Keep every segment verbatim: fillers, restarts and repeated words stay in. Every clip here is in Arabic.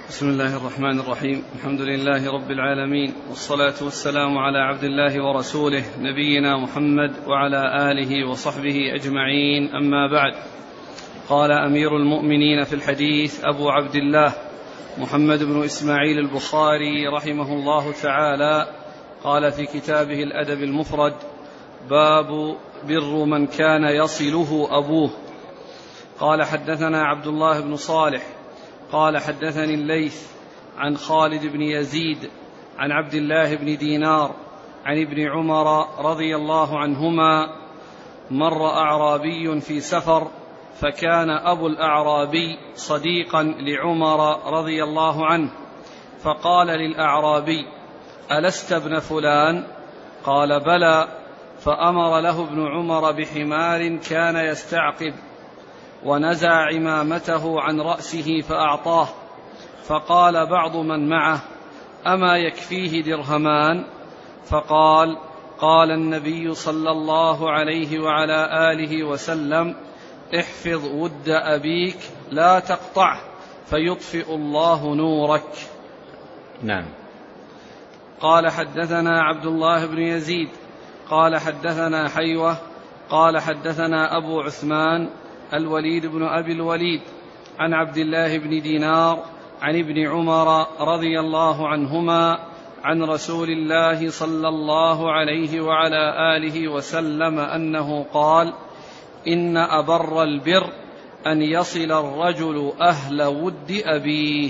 بسم الله الرحمن الرحيم. الحمد لله رب العالمين، والصلاة والسلام على عبد الله ورسوله نبينا محمد وعلى آله وصحبه أجمعين، أما بعد. قال أمير المؤمنين في الحديث أبو عبد الله محمد بن إسماعيل البخاري رحمه الله تعالى، قال في كتابه الأدب المفرد: باب بر من كان يصله أبوه. قال حدثنا عبد الله بن صالح قال حدثني الليث عن خالد بن يزيد عن عبد الله بن دينار عن ابن عمر رضي الله عنهما: مر أعرابي في سفر، فكان أبو الأعرابي صديقا لعمر رضي الله عنه، فقال للأعرابي: ألست ابن فلان؟ قال: بلى. فأمر له ابن عمر بحمار كان يستعقب، ونزع عمامته عن رأسه فأعطاه، فقال بعض من معه: أما يكفيه درهمان؟ فقال: قال النبي صلى الله عليه وعلى آله وسلم: احفظ ود أبيك لا تقطعه فيطفئ الله نورك. نعم. قال حدثنا عبد الله بن يزيد قال حدثنا حيوة قال حدثنا أبو عثمان الوليد بن أبي الوليد عن عبد الله بن دينار عن ابن عمر رضي الله عنهما عن رسول الله صلى الله عليه وعلى آله وسلم أنه قال: إن أبر البر أن يصل الرجل أهل ود أبيه.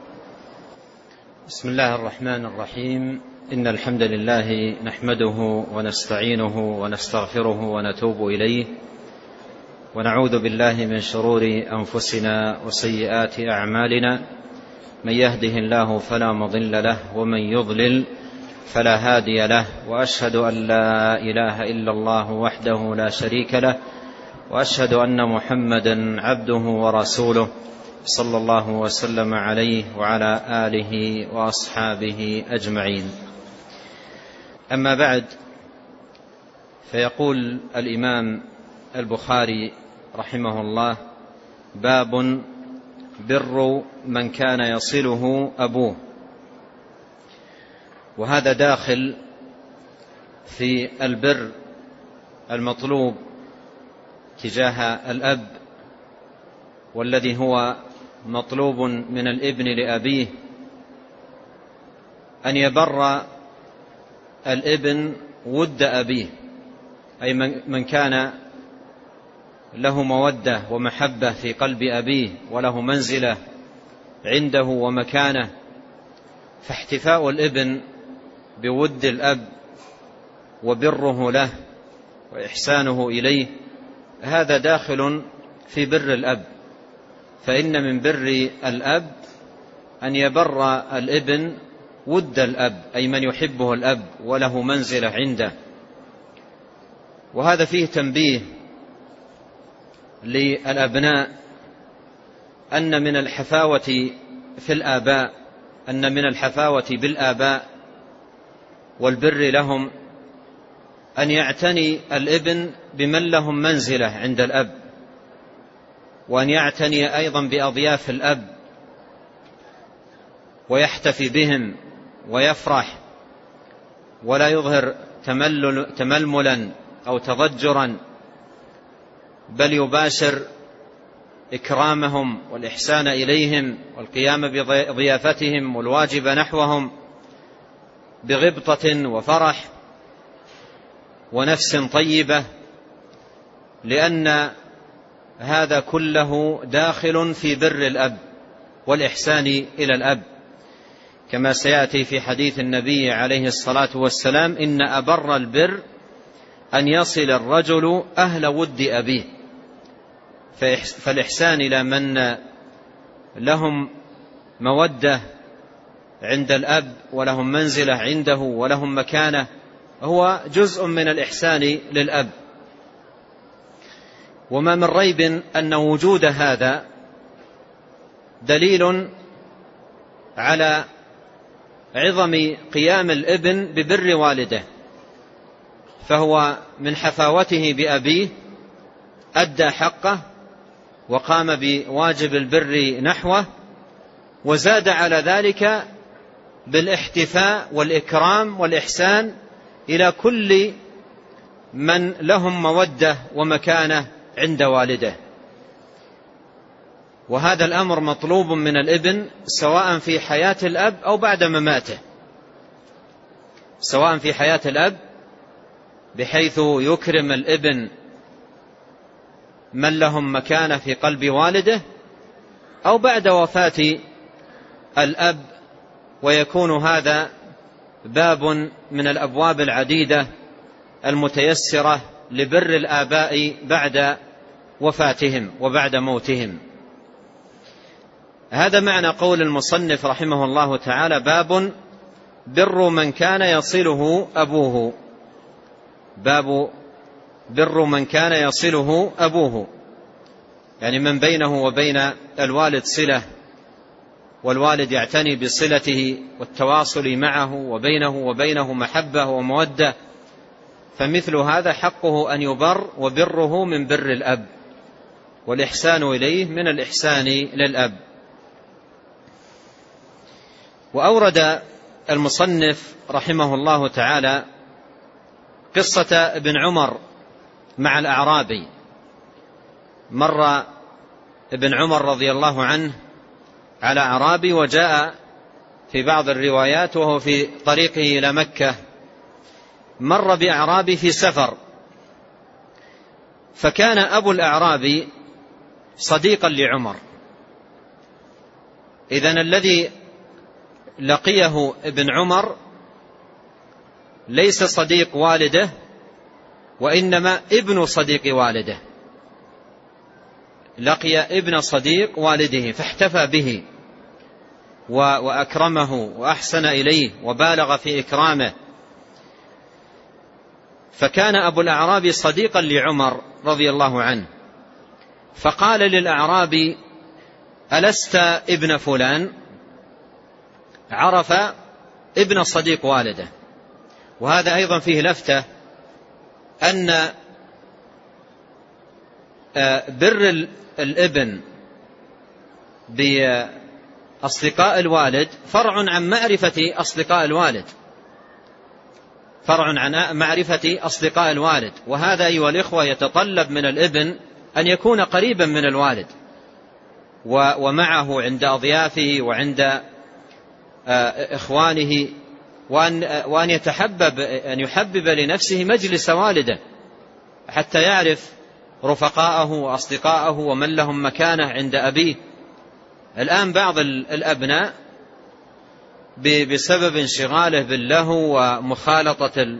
بسم الله الرحمن الرحيم. إن الحمد لله نحمده ونستعينه ونستغفره ونتوب إليه، ونعوذ بالله من شرور أنفسنا وسيئات أعمالنا، من يهده الله فلا مضل له ومن يضلل فلا هادي له، وأشهد أن لا إله إلا الله وحده لا شريك له، وأشهد أن محمدا عبده ورسوله صلى الله وسلم عليه وعلى آله وأصحابه أجمعين. أما بعد، فيقول الإمام البخاري رحمه الله: باب بر من كان يصله أبوه. وهذا داخل في البر المطلوب تجاه الأب، والذي هو مطلوب من الابن لأبيه، أن يبر الابن ود أبيه، أي من كان له مودة ومحبة في قلب أبيه وله منزلة عنده ومكانه، فاحتفاء الابن بود الأب وبره له وإحسانه إليه هذا داخل في بر الأب. فإن من بر الأب أن يبر الابن ود الأب، أي من يحبه الأب وله منزلة عنده. وهذا فيه تنبيه للأبناء أن من الحفاوة في الآباء أن من الحفاوة بالآباء والبر لهم أن يعتني الابن بمن لهم منزلة عند الأب، وأن يعتني أيضا بأضياف الأب ويحتفي بهم ويفرح، ولا يظهر تململا أو تضجرا، بل يباشر إكرامهم والإحسان إليهم والقيام بضيافتهم والواجب نحوهم بغبطة وفرح ونفس طيبة، لأن هذا كله داخل في بر الأب والإحسان إلى الأب، كما سيأتي في حديث النبي عليه الصلاة والسلام: إن أبر البر أن يصل الرجل أهل ود أبيه. فالإحسان إلى من لهم مودة عند الأب ولهم منزلة عنده ولهم مكانة هو جزء من الإحسان للأب. وما من ريب أن وجود هذا دليل على عظم قيام الابن ببر والده، فهو من حفاوته بأبيه أدى حقه وقام بواجب البر نحوه، وزاد على ذلك بالاحتفاء والإكرام والإحسان إلى كل من لهم مودة ومكانة عند والده. وهذا الأمر مطلوب من الابن سواء في حياة الأب أو بعد مماته، سواء في حياة الأب بحيث يكرم الابن من لهم مكانة في قلب والده، أو بعد وفاة الأب، ويكون هذا باب من الأبواب العديدة المتيسرة لبر الآباء بعد وفاتهم وبعد موتهم. هذا معنى قول المصنف رحمه الله تعالى: باب بر من كان يصله أبوه. باب بر من كان يصله أبوه، يعني من بينه وبين الوالد صلة، والوالد يعتني بصلته والتواصل معه، وبينه وبينه محبة ومودة، فمثل هذا حقه أن يبر، وبره من بر الأب، والإحسان إليه من الإحسان للأب. وأورد المصنف رحمه الله تعالى قصة ابن عمر مع الأعرابي. مر ابن عمر رضي الله عنه على أعرابي، وجاء في بعض الروايات وهو في طريقه إلى مكة مر بأعرابي في سفر، فكان أبو الأعرابي صديقا لعمر. إذن الذي لقيه ابن عمر ليس صديق والده، وإنما ابن صديق والده، لقي ابن صديق والده فاحتفى به وأكرمه وأحسن إليه وبالغ في إكرامه. فكان أبو الأعرابي صديقا لعمر رضي الله عنه، فقال للأعرابي: ألست ابن فلان؟ عرف ابن صديق والده. وهذا أيضا فيه لفتة أن بر الابن بأصدقاء الوالد فرع عن معرفة أصدقاء الوالد، فرع عن معرفة أصدقاء الوالد. وهذا أيها الإخوة يتطلب من الابن أن يكون قريبا من الوالد ومعه عند أضيافه وعند إخوانه، وأن, وأن يتحبب أن يحبب لنفسه مجلس والده حتى يعرف رفقاءه وأصدقاءه ومن لهم مكانة عند أبيه. الآن بعض الأبناء بسبب انشغاله باللهو ومخالطة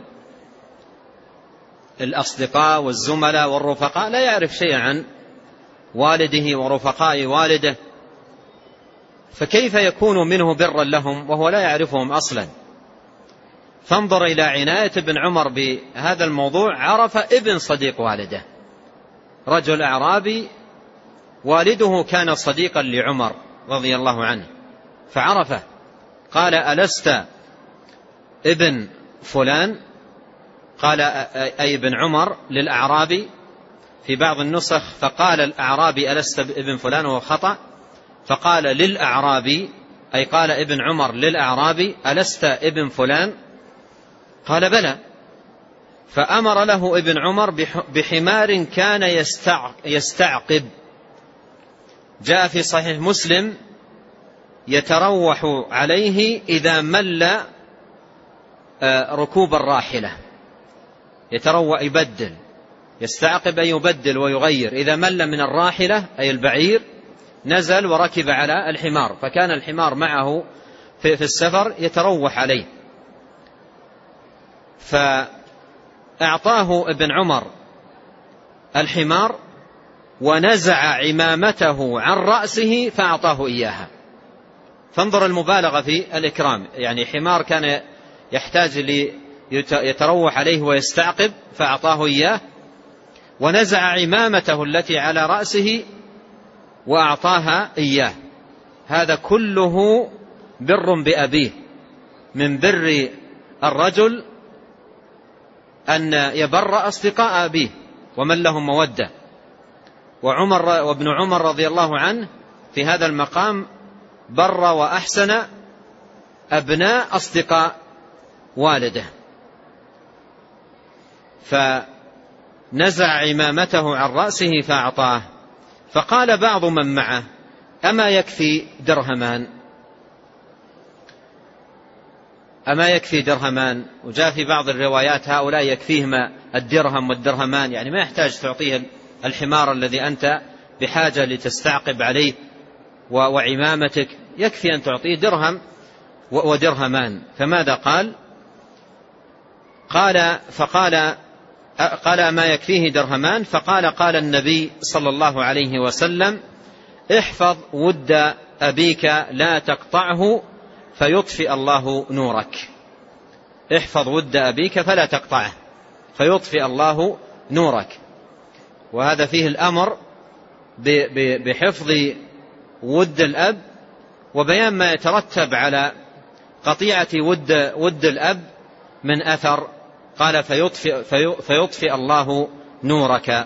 الأصدقاء والزملاء والرفقاء لا يعرف شيئا عن والده ورفقاء والده، فكيف يكون منه برا لهم وهو لا يعرفهم أصلا؟ فانظر إلى عناية ابن عمر بهذا الموضوع. عرف ابن صديق والده، رجل أعرابي والده كان صديقا لعمر رضي الله عنه فعرفه، قال: ألست ابن فلان؟ قال أي ابن عمر للأعرابي. في بعض النسخ فقال الأعرابي: ألست ابن فلان، وهو خطأ، فقال للأعرابي، أي قال ابن عمر للأعرابي: ألست ابن فلان؟ قال: بلى. فأمر له ابن عمر بحمار كان يستعقب، جاء في صحيح مسلم: يتروح عليه إذا مل ركوب الراحلة. يتروح يبدل، يستعقب أن يبدل ويغير، إذا مل من الراحلة أي البعير نزل وركب على الحمار، فكان الحمار معه في السفر يتروح عليه. فأعطاه ابن عمر الحمار ونزع عمامته عن رأسه فأعطاه إياها. فانظر المبالغة في الإكرام، يعني حمار كان يحتاج ليتروح عليه ويستعقب فأعطاه إياه، ونزع عمامته التي على رأسه وأعطاها إياه. هذا كله بر بأبيه. من بر الرجل أن يبر أصدقاء أبيه ومن لهم مودة. وعمر وابن عمر رضي الله عنه في هذا المقام بر وأحسن أبناء أصدقاء والده، فنزع عمامته عن رأسه فأعطاه. فقال بعض من معه: أما يكفي درهمان؟ أما يكفي درهمان؟ وجاء في بعض الروايات هؤلاء يكفيهما الدرهم والدرهمان، يعني ما يحتاج تعطيه الحمار الذي أنت بحاجة لتستعقب عليه وعمامتك، يكفي أن تعطيه درهم ودرهمان. فماذا قال؟ قال فقال قال ما يكفيه درهمان؟ فقال قال النبي صلى الله عليه وسلم: احفظ ود أبيك لا تقطعه فيطفئ الله نورك. احفظ ود أبيك فلا تقطعه فيطفئ الله نورك. وهذا فيه الأمر بحفظ ود الأب وبيان ما يترتب على قطيعة ود, ود الأب من أثر. قال فيطفئ, فيطفئ الله نورك.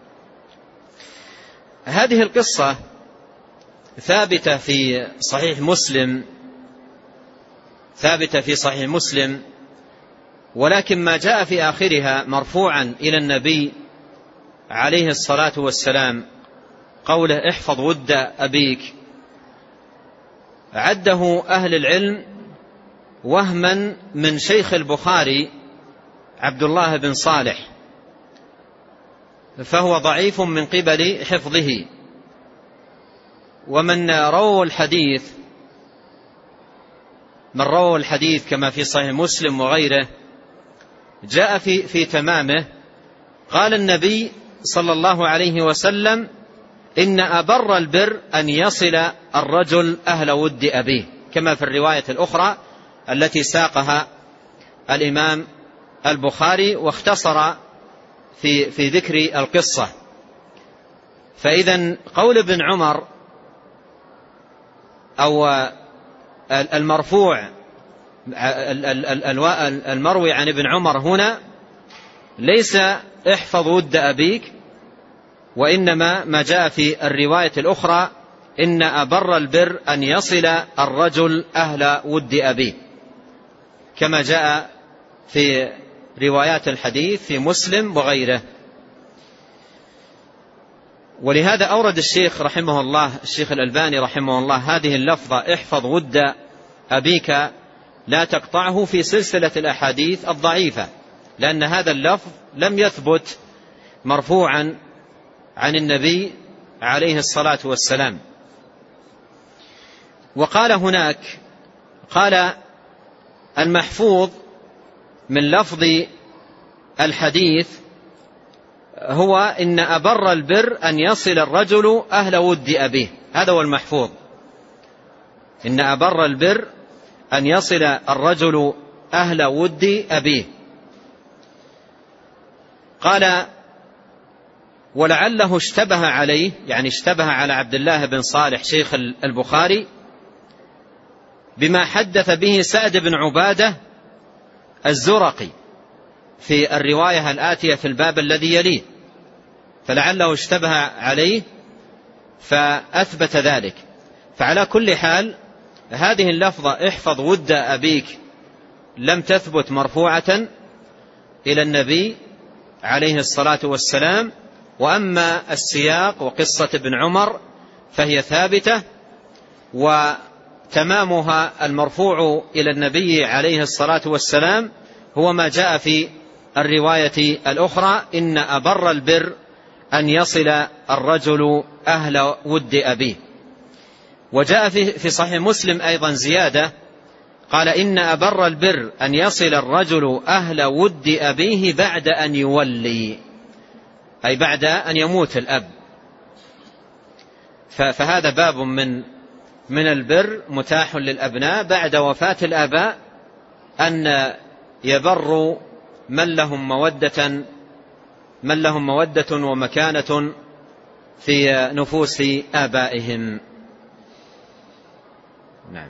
هذه القصة ثابتة في صحيح مسلم ثابتة في صحيح مسلم ولكن ما جاء في آخرها مرفوعا إلى النبي عليه الصلاة والسلام قوله: احفظ ود أبيك، عده أهل العلم وهما من شيخ البخاري عبد الله بن صالح، فهو ضعيف من قبل حفظه. ومن رووا الحديث من رووا الحديث كما في صحيح مسلم وغيره جاء في, في تمامه قال النبي صلى الله عليه وسلم: إن أبر البر أن يصل الرجل أهل ود أبيه، كما في الرواية الأخرى التي ساقها الإمام البخاري واختصر في, في ذكر القصة. فإذا قول ابن عمر أو المرفوع المروي عن ابن عمر هنا ليس احفظ ود أبيك، وإنما ما جاء في الرواية الأخرى: إن أبر البر أن يصل الرجل أهل ود أبيه، كما جاء في روايات الحديث في مسلم وغيره. ولهذا أورد الشيخ رحمه الله الشيخ الألباني رحمه الله هذه اللفظة: احفظ ود أبيك لا تقطعه في سلسلة الأحاديث الضعيفة، لأن هذا اللفظ لم يثبت مرفوعا عن النبي عليه الصلاة والسلام. وقال هناك قال المحفوظ من لفظ الحديث هو إن أبر البر أن يصل الرجل أهل ود أبيه، هذا هو المحفوظ، إن أبر البر أن يصل الرجل أهل ود أبيه. قال ولعله اشتبه عليه، يعني اشتبه على عبد الله بن صالح شيخ البخاري بما حدث به سعد بن عبادة الزرقي في الرواية الآتية في الباب الذي يليه، فلعله اشتبه عليه فأثبت ذلك. فعلى كل حال هذه اللفظة احفظ ود أبيك لم تثبت مرفوعة إلى النبي عليه الصلاة والسلام، وأما السياق وقصة ابن عمر فهي ثابتة، وتمامها المرفوع إلى النبي عليه الصلاة والسلام هو ما جاء في الرواية الأخرى: إن أبر البر أن يصل الرجل أهل ود أبيه. وجاء في صحيح مسلم أيضا زيادة قال: إن أبر البر أن يصل الرجل أهل ود أبيه بعد أن يولي، أي بعد أن يموت الأب. فهذا باب من من البر متاح للأبناء بعد وفاة الآباء، أن يبروا من لهم مودة من لهم مودة ومكانة في نفوس آبائهم. نعم.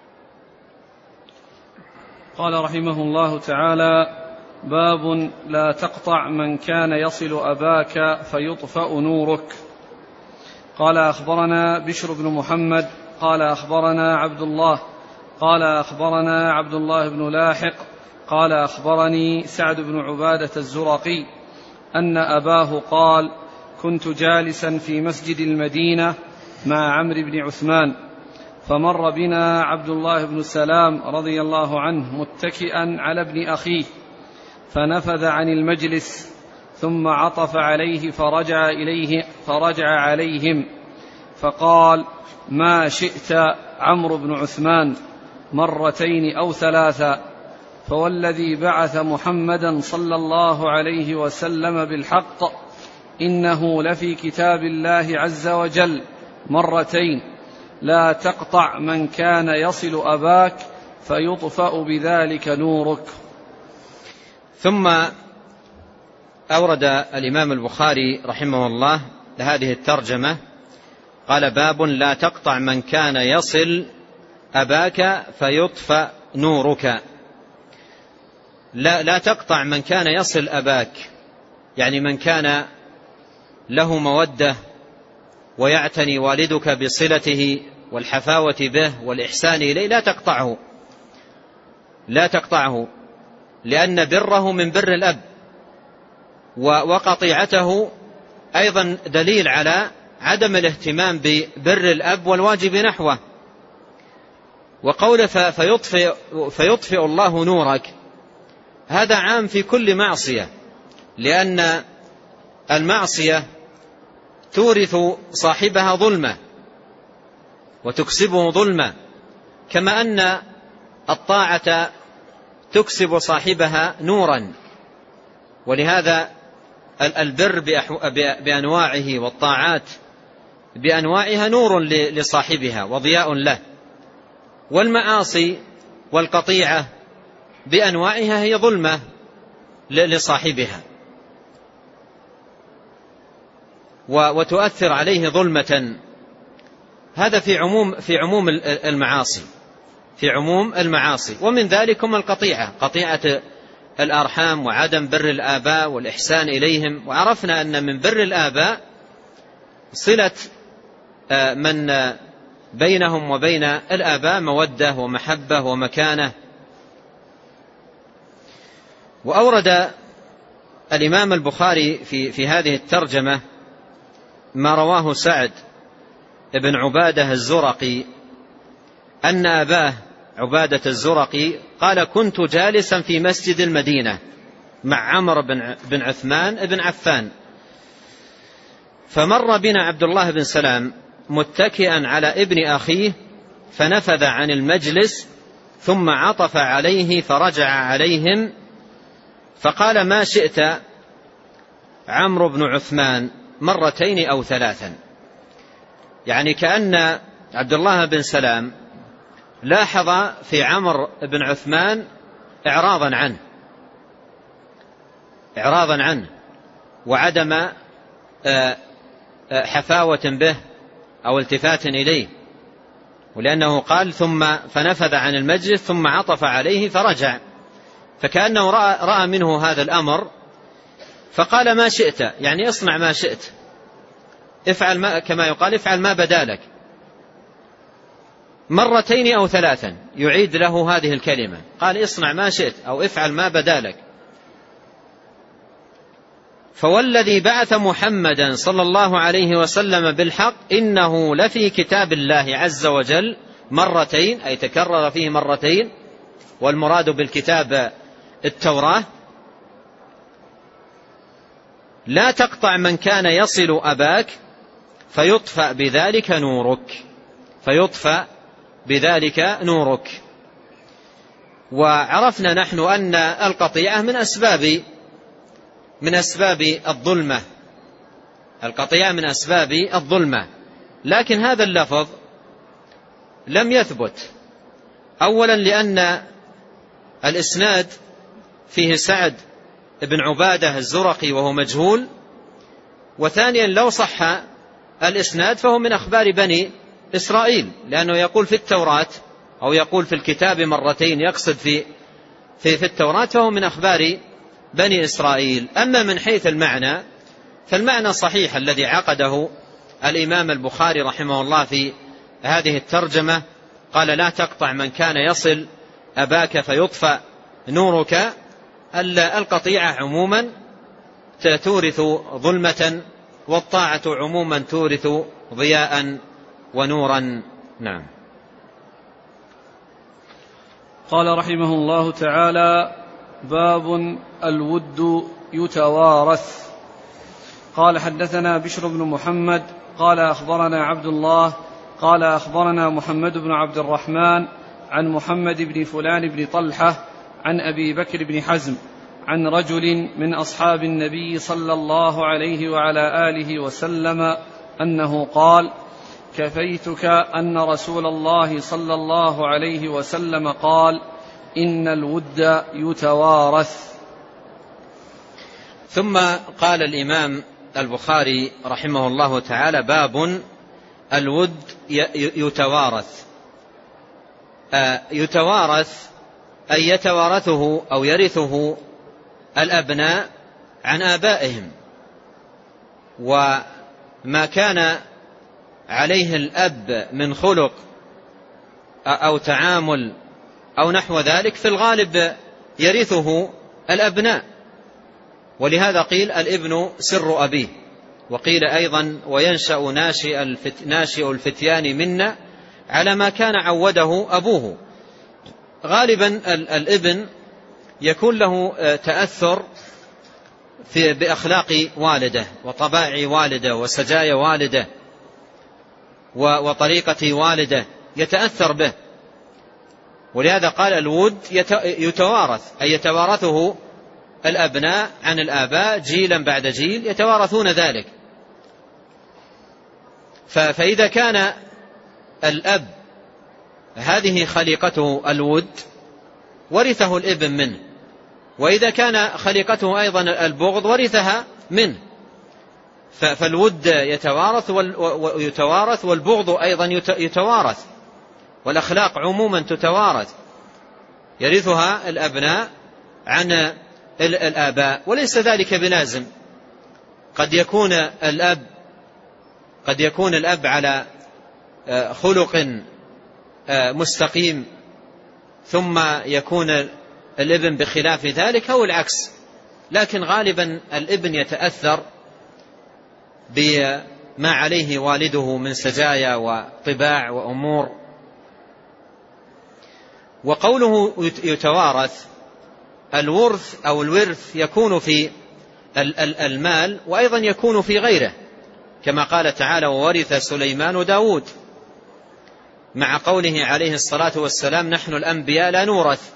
قال رحمه الله تعالى: باب لا تقطع من كان يصل أباك فيطفأ نورك. قال أخبرنا بشر بن محمد قال أخبرنا عبد الله قال أخبرنا عبد الله بن لاحق قال أخبرني سعد بن عبادة الزرقي أن أباه قال كنت جالسا في مسجد المدينة مع عمرو بن عثمان فمر بنا عبد الله بن سلام رضي الله عنه متكئا على ابن أخيه فنفذ عن المجلس ثم عطف عليه فرجع إليه فرجع عليهم فقال ما شئت عمرو بن عثمان مرتين أو ثلاثا فوالذي بعث محمدا صلى الله عليه وسلم بالحق إنه لفي كتاب الله عز وجل مرتين لا تقطع من كان يصل أباك فيطفأ بذلك نورك. ثم أورد الإمام البخاري رحمه الله هذه الترجمة قال باب لا تقطع من كان يصل أباك فيطفأ نورك. لا, لا تقطع من كان يصل أباك، يعني من كان له مودة ويعتني والدك بصلته والحفاوة به والإحسان إليه، لا تقطعه لا تقطعه لأن بره من بر الأب، وقطيعته أيضا دليل على عدم الاهتمام ببر الأب والواجب نحوه. وقول فيطفئ, فيطفئ الله نورك هذا عام في كل معصية، لأن المعصية تورث صاحبها ظلمة وتكسبه ظلمة، كما أن الطاعة تكسب صاحبها نورا. ولهذا البر بأنواعه والطاعات بأنواعها نور لصاحبها وضياء له، والمعاصي والقطيعة بأنواعها هي ظلمة لصاحبها وتؤثر عليه ظلمة. هذا في عموم في عموم المعاصي في عموم المعاصي ومن ذلكم القطيعة، قطيعة الأرحام وعدم بر الآباء والإحسان إليهم. وعرفنا أن من بر الآباء صلة من بينهم وبين الآباء مودة ومحبة ومكانة. وأورد الإمام البخاري في, في هذه الترجمة ما رواه سعد بن عبادة الزرقي أن أباه عبادة الزرقي قال كنت جالسا في مسجد المدينة مع عمرو بن عثمان بن عفان فمر بنا عبد الله بن سلام متكئا على ابن أخيه فنفذ عن المجلس ثم عطف عليه فرجع عليهم فقال ما شئت عمرو بن عثمان مرتين أو ثلاثا. يعني كأن عبد الله بن سلام لاحظ في عمرو بن عثمان إعراضا عنه إعراضا عنه وعدم حفاوة به أو التفات إليه، ولأنه قال ثم فنفذ عن المجلس ثم عطف عليه فرجع، فكأنه رأى, رأى منه هذا الأمر فقال ما شئت، يعني اصنع ما شئت، افعل ما كما يقال افعل ما بدالك مرتين أو ثلاثا، يعيد له هذه الكلمة، قال اصنع ما شئت أو افعل ما بدالك. فوالذي بعث محمدا صلى الله عليه وسلم بالحق إنه لفي كتاب الله عز وجل مرتين، أي تكرر فيه مرتين، والمراد بالكتاب التوراة. لا تقطع من كان يصل أباك فيطفأ بذلك نورك فيطفأ بذلك نورك. وعرفنا نحن أن القطيعة من أسباب من أسباب الظلمة القطيعة من أسباب الظلمة لكن هذا اللفظ لم يثبت، أولا لأن الإسناد فيه سعد بن عبادة الزرقي وهو مجهول، وثانيا لو صح الإسناد فهو من أخبار بني إسرائيل، لأنه يقول في التوراة أو يقول في الكتاب مرتين، يقصد في في, في التوراة، فهو من أخبار بني إسرائيل. أما من حيث المعنى فالمعنى صحيح الذي عقده الإمام البخاري رحمه الله في هذه الترجمة قال لا تقطع من كان يصل أباك فيطفأ نورك. القطيعة عموما تورث ظلمة، والطاعة عموما تورث ضياء ونورا. نعم. قال رحمه الله تعالى: باب الود يتوارث. قال حدثنا بشر بن محمد قال أخبرنا عبد الله قال أخبرنا محمد بن عبد الرحمن عن محمد بن فلان بن طلحة عن أبي بكر بن حزم عن رجل من أصحاب النبي صلى الله عليه وعلى آله وسلم أنه قال: كفيتك أن رسول الله صلى الله عليه وسلم قال: إن الود يتوارث. ثم قال الإمام البخاري رحمه الله تعالى: باب الود يتوارث. يتوارث أي يتوارثه أو يرثه الأبناء عن آبائهم، وما كان عليه الأب من خلق أو تعامل أو نحو ذلك في الغالب يرثه الأبناء، ولهذا قيل الابن سر أبيه، وقيل أيضا وينشأ ناشئ, الفت ناشئ الفتيان منا على ما كان عوده أبوه. غالبا الابن يكون له تأثر في بأخلاق والده وطباع والده وسجايا والده وطريقة والده، يتأثر به، ولهذا قال الود يتوارث أي يتوارثه الأبناء عن الآباء جيلا بعد جيل، يتوارثون ذلك. فإذا كان الأب هذه خليقته الود ورثه الابن منه، وإذا كان خليقته أيضا البغض ورثها منه، فالود يتوارث ويتوارث والبغض أيضا يتوارث، والأخلاق عموما تتوارث، يرثها الأبناء عن الآباء. وليس ذلك بلازم، قد يكون الأب قد يكون الأب على خلق مستقيم ثم يكون الابن بخلاف ذلك أو العكس، لكن غالبا الابن يتأثر بما عليه والده من سجايا وطباع وأمور. وقوله يتوارث، الورث أو الورث يكون في المال وأيضا يكون في غيره، كما قال تعالى: وورث سليمان داود، مع قوله عليه الصلاة والسلام: نحن الأنبياء لا نورث.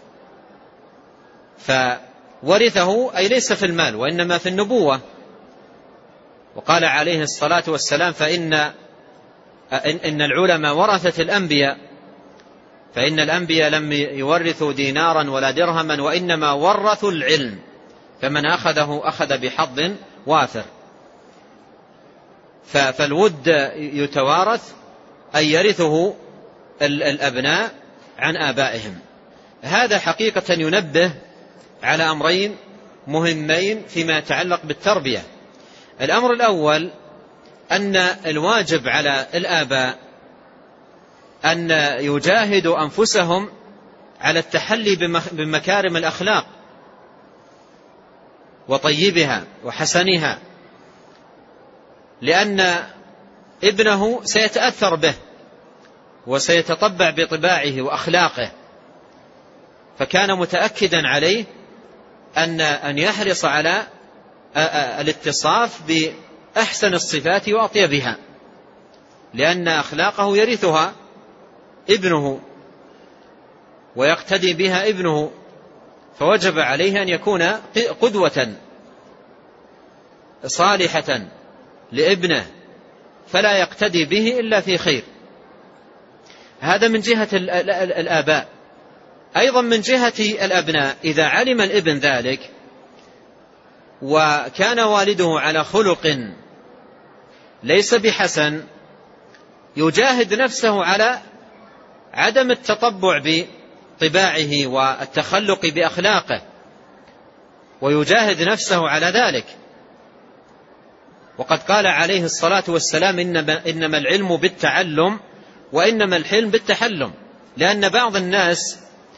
فورثه أي ليس في المال وإنما في النبوة. وقال عليه الصلاة والسلام: فإن إن العلماء ورثة الأنبياء، فإن الأنبياء لم يورثوا دينارا ولا درهما وإنما ورثوا العلم، فمن أخذه أخذ بحظ وافر. فالود يتوارث أي يرثه الأبناء عن آبائهم. هذا حقيقة ينبه على أمرين مهمين فيما يتعلق بالتربية. الأمر الأول أن الواجب على الآباء أن يجاهدوا أنفسهم على التحلي بمكارم الأخلاق وطيبها وحسنها، لأن ابنه سيتأثر به وسيتطبع بطباعه وأخلاقه، فكان متأكدا عليه أن أن يحرص على الاتصاف بأحسن الصفات وأطيبها، لأن أخلاقه يرثها ابنه ويقتدي بها ابنه، فوجب عليه أن يكون قدوة صالحة لابنه، فلا يقتدي به إلا في خير. هذا من جهة الآباء. أيضا من جهة الأبناء، إذا علم الابن ذلك وكان والده على خلق ليس بحسن، يجاهد نفسه على عدم التطبع بطباعه والتخلق بأخلاقه، ويجاهد نفسه على ذلك. وقد قال عليه الصلاة والسلام: إنما العلم بالتعلم وإنما الحلم بالتحلم، لأن بعض الناس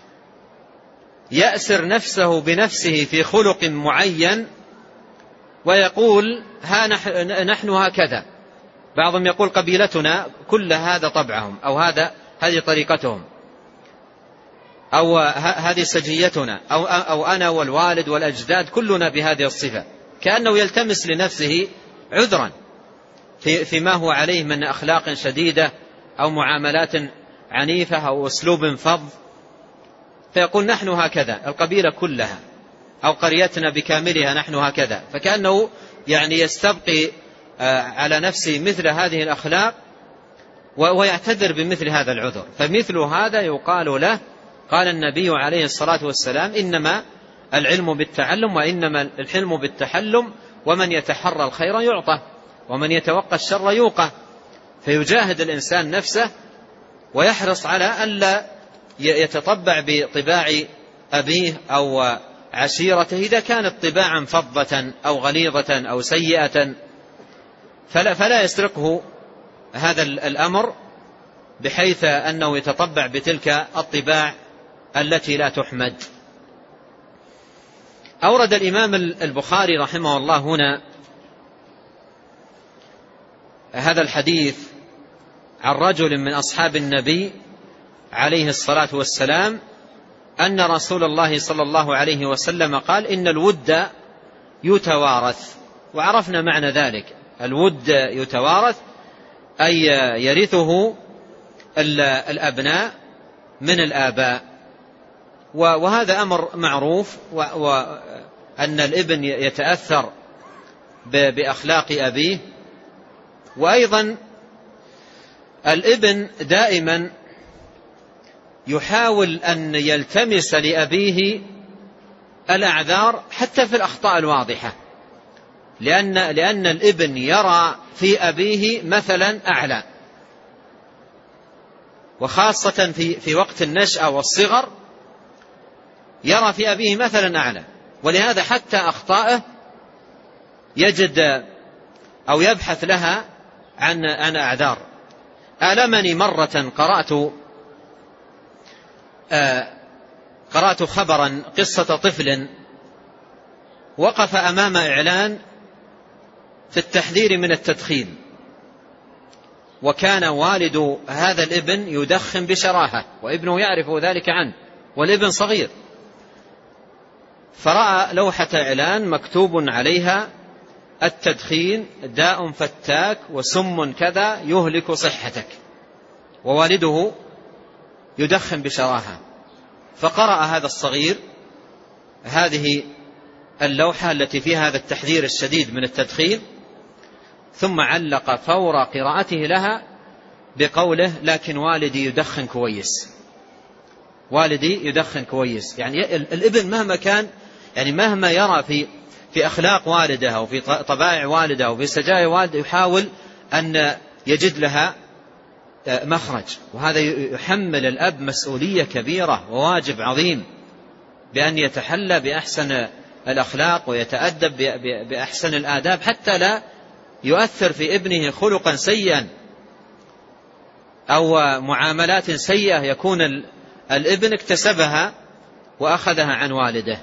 يأسر نفسه بنفسه في خلق معين ويقول ها نحن هكذا. بعضهم يقول قبيلتنا كل هذا طبعهم، أو هذا هذه طريقتهم، أو هذه سجيتنا، أو, أو أنا والوالد والأجداد كلنا بهذه الصفة، كأنه يلتمس لنفسه عذرا في فيما هو عليه من أخلاق شديدة أو معاملات عنيفة أو أسلوب فظ، فيقول نحن هكذا، القبيلة كلها أو قريتنا بكاملها نحن هكذا، فكأنه يعني يستبقي على نفسه مثل هذه الأخلاق ويعتذر بمثل هذا العذر. فمثل هذا يقال له، قال النبي عليه الصلاة والسلام: إنما العلم بالتعلم وإنما الحلم بالتحلم، ومن يتحرى الخير يعطى ومن يتوقى الشر يوقى. فيجاهد الإنسان نفسه ويحرص على ألا يتطبع بطباع أبيه أو عشيرته إذا كانت طباعا فظة أو غليظة أو سيئة، فلا, فلا يسرقه هذا الأمر بحيث أنه يتطبع بتلك الطباع التي لا تحمد. أورد الإمام البخاري رحمه الله هنا هذا الحديث عن رجل من أصحاب النبي عليه الصلاة والسلام أن رسول الله صلى الله عليه وسلم قال: إن الود يتوارث. وعرفنا معنى ذلك، الود يتوارث أي يرثه الأبناء من الآباء، وهذا أمر معروف، وأن الابن يتأثر بأخلاق أبيه. وأيضا الابن دائما يحاول أن يلتمس لأبيه الأعذار حتى في الأخطاء الواضحة، لأن, لأن الابن يرى في أبيه مثلا أعلى، وخاصة في, في وقت النشأة والصغر يرى في أبيه مثلا أعلى، ولهذا حتى أخطائه يجد أو يبحث لها عن, عن أعذار. آلمني مرة قرأت آه قرأت خبرا قصة طفل وقف أمام إعلان في التحذير من التدخين، وكان والد هذا الابن يدخن بشراهة، وابنه يعرف ذلك عنه، والابن صغير، فرأى لوحة إعلان مكتوب عليها: التدخين داء فتاك وسم كذا يهلك صحتك، ووالده يدخن بشراهة. فقرأ هذا الصغير هذه اللوحة التي فيها هذا التحذير الشديد من التدخين، ثم علق فور قراءته لها بقوله: لكن والدي يدخن كويس، والدي يدخن كويس. يعني الابن مهما كان، يعني مهما يرى في في أخلاق والده أو في طبائع والده أو في سجايا والده، يحاول أن يجد لها مخرج. وهذا يحمل الأب مسؤولية كبيرة وواجب عظيم بأن يتحلى بأحسن الأخلاق ويتأدب بأحسن الآداب، حتى لا يؤثر في ابنه خلقا سيئا أو معاملات سيئة يكون الابن اكتسبها وأخذها عن والده.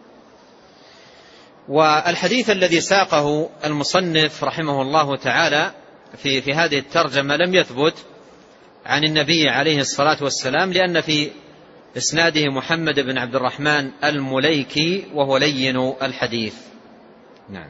والحديث الذي ساقه المصنف رحمه الله تعالى في, في هذه الترجمة لم يثبت عن النبي عليه الصلاة والسلام، لأن في إسناده محمد بن عبد الرحمن المليكي وهو لين الحديث. نعم.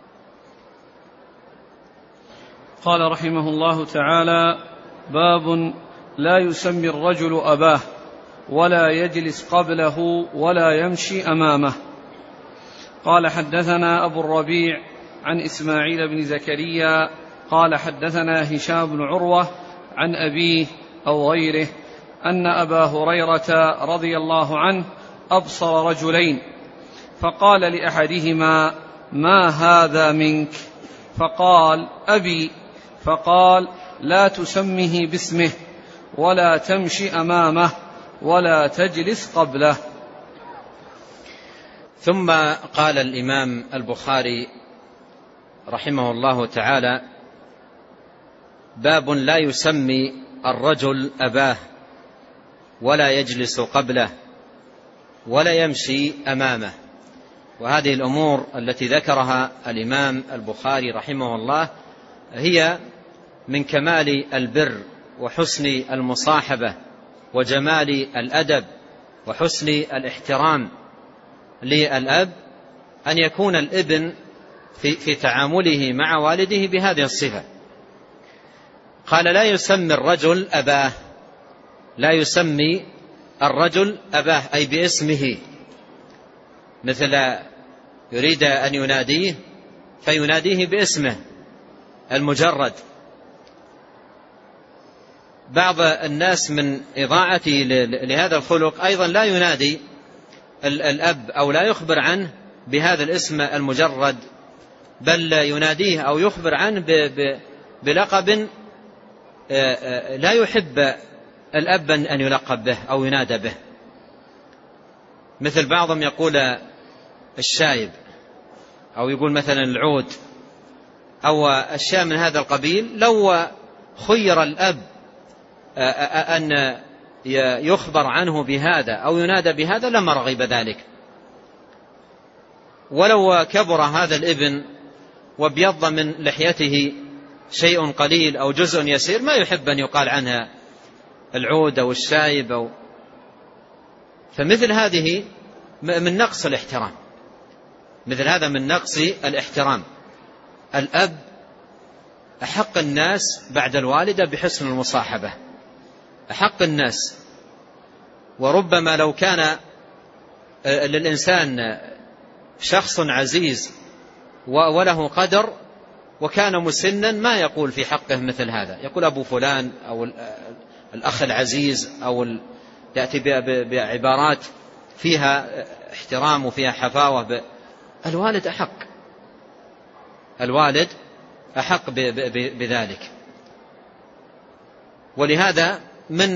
قال رحمه الله تعالى: باب لا يسمي الرجل أباه ولا يجلس قبله ولا يمشي أمامه. قال: حدثنا أبو الربيع عن إسماعيل بن زكريا قال: حدثنا هشام بن عروة عن أبيه أو غيره أن أبا هريرة رضي الله عنه أبصر رجلين، فقال لأحدهما: ما هذا منك؟ فقال: أبي. فقال: لا تسمه باسمه ولا تمشي أمامه ولا تجلس قبله. ثم قال الإمام البخاري رحمه الله تعالى: باب لا يسمي الرجل أباه ولا يجلس قبله ولا يمشي أمامه. وهذه الأمور التي ذكرها الإمام البخاري رحمه الله هي من كمال البر وحسن المصاحبة وجمال الأدب وحسن الاحترام للأب، أن يكون الابن في, في تعامله مع والده بهذه الصفة. قال لا يسمي الرجل أباه، لا يسمي الرجل أباه أي باسمه، مثل يريد أن يناديه فيناديه باسمه المجرد. بعض الناس من إضاعته لهذا الخلق أيضا لا ينادي الأب أو لا يخبر عنه بهذا الاسم المجرد، بل يناديه أو يخبر عنه بلقب لا يحب الأب أن يلقب به أو ينادى به. مثل بعضهم يقول الشايب، أو يقول مثلا العود، أو أشياء من هذا القبيل. لو خير الأب أن يخبر عنه بهذا أو ينادى بهذا لما رغب ذلك. ولو كبر هذا الابن وابيض من لحيته شيء قليل أو جزء يسير ما يحب أن يقال عنها العود أو الشايب أو فمثل هذه من نقص الاحترام، مثل هذا من نقص الاحترام. الأب أحق الناس بعد الوالدة بحسن المصاحبة، أحق الناس. وربما لو كان للإنسان شخص عزيز وله قدر وكان مسنا ما يقول في حقه مثل هذا، يقول أبو فلان أو الأخ العزيز، أو يأتي بعبارات فيها احترام وفيها حفاوة. الوالد أحق، الوالد أحق بذلك. ولهذا من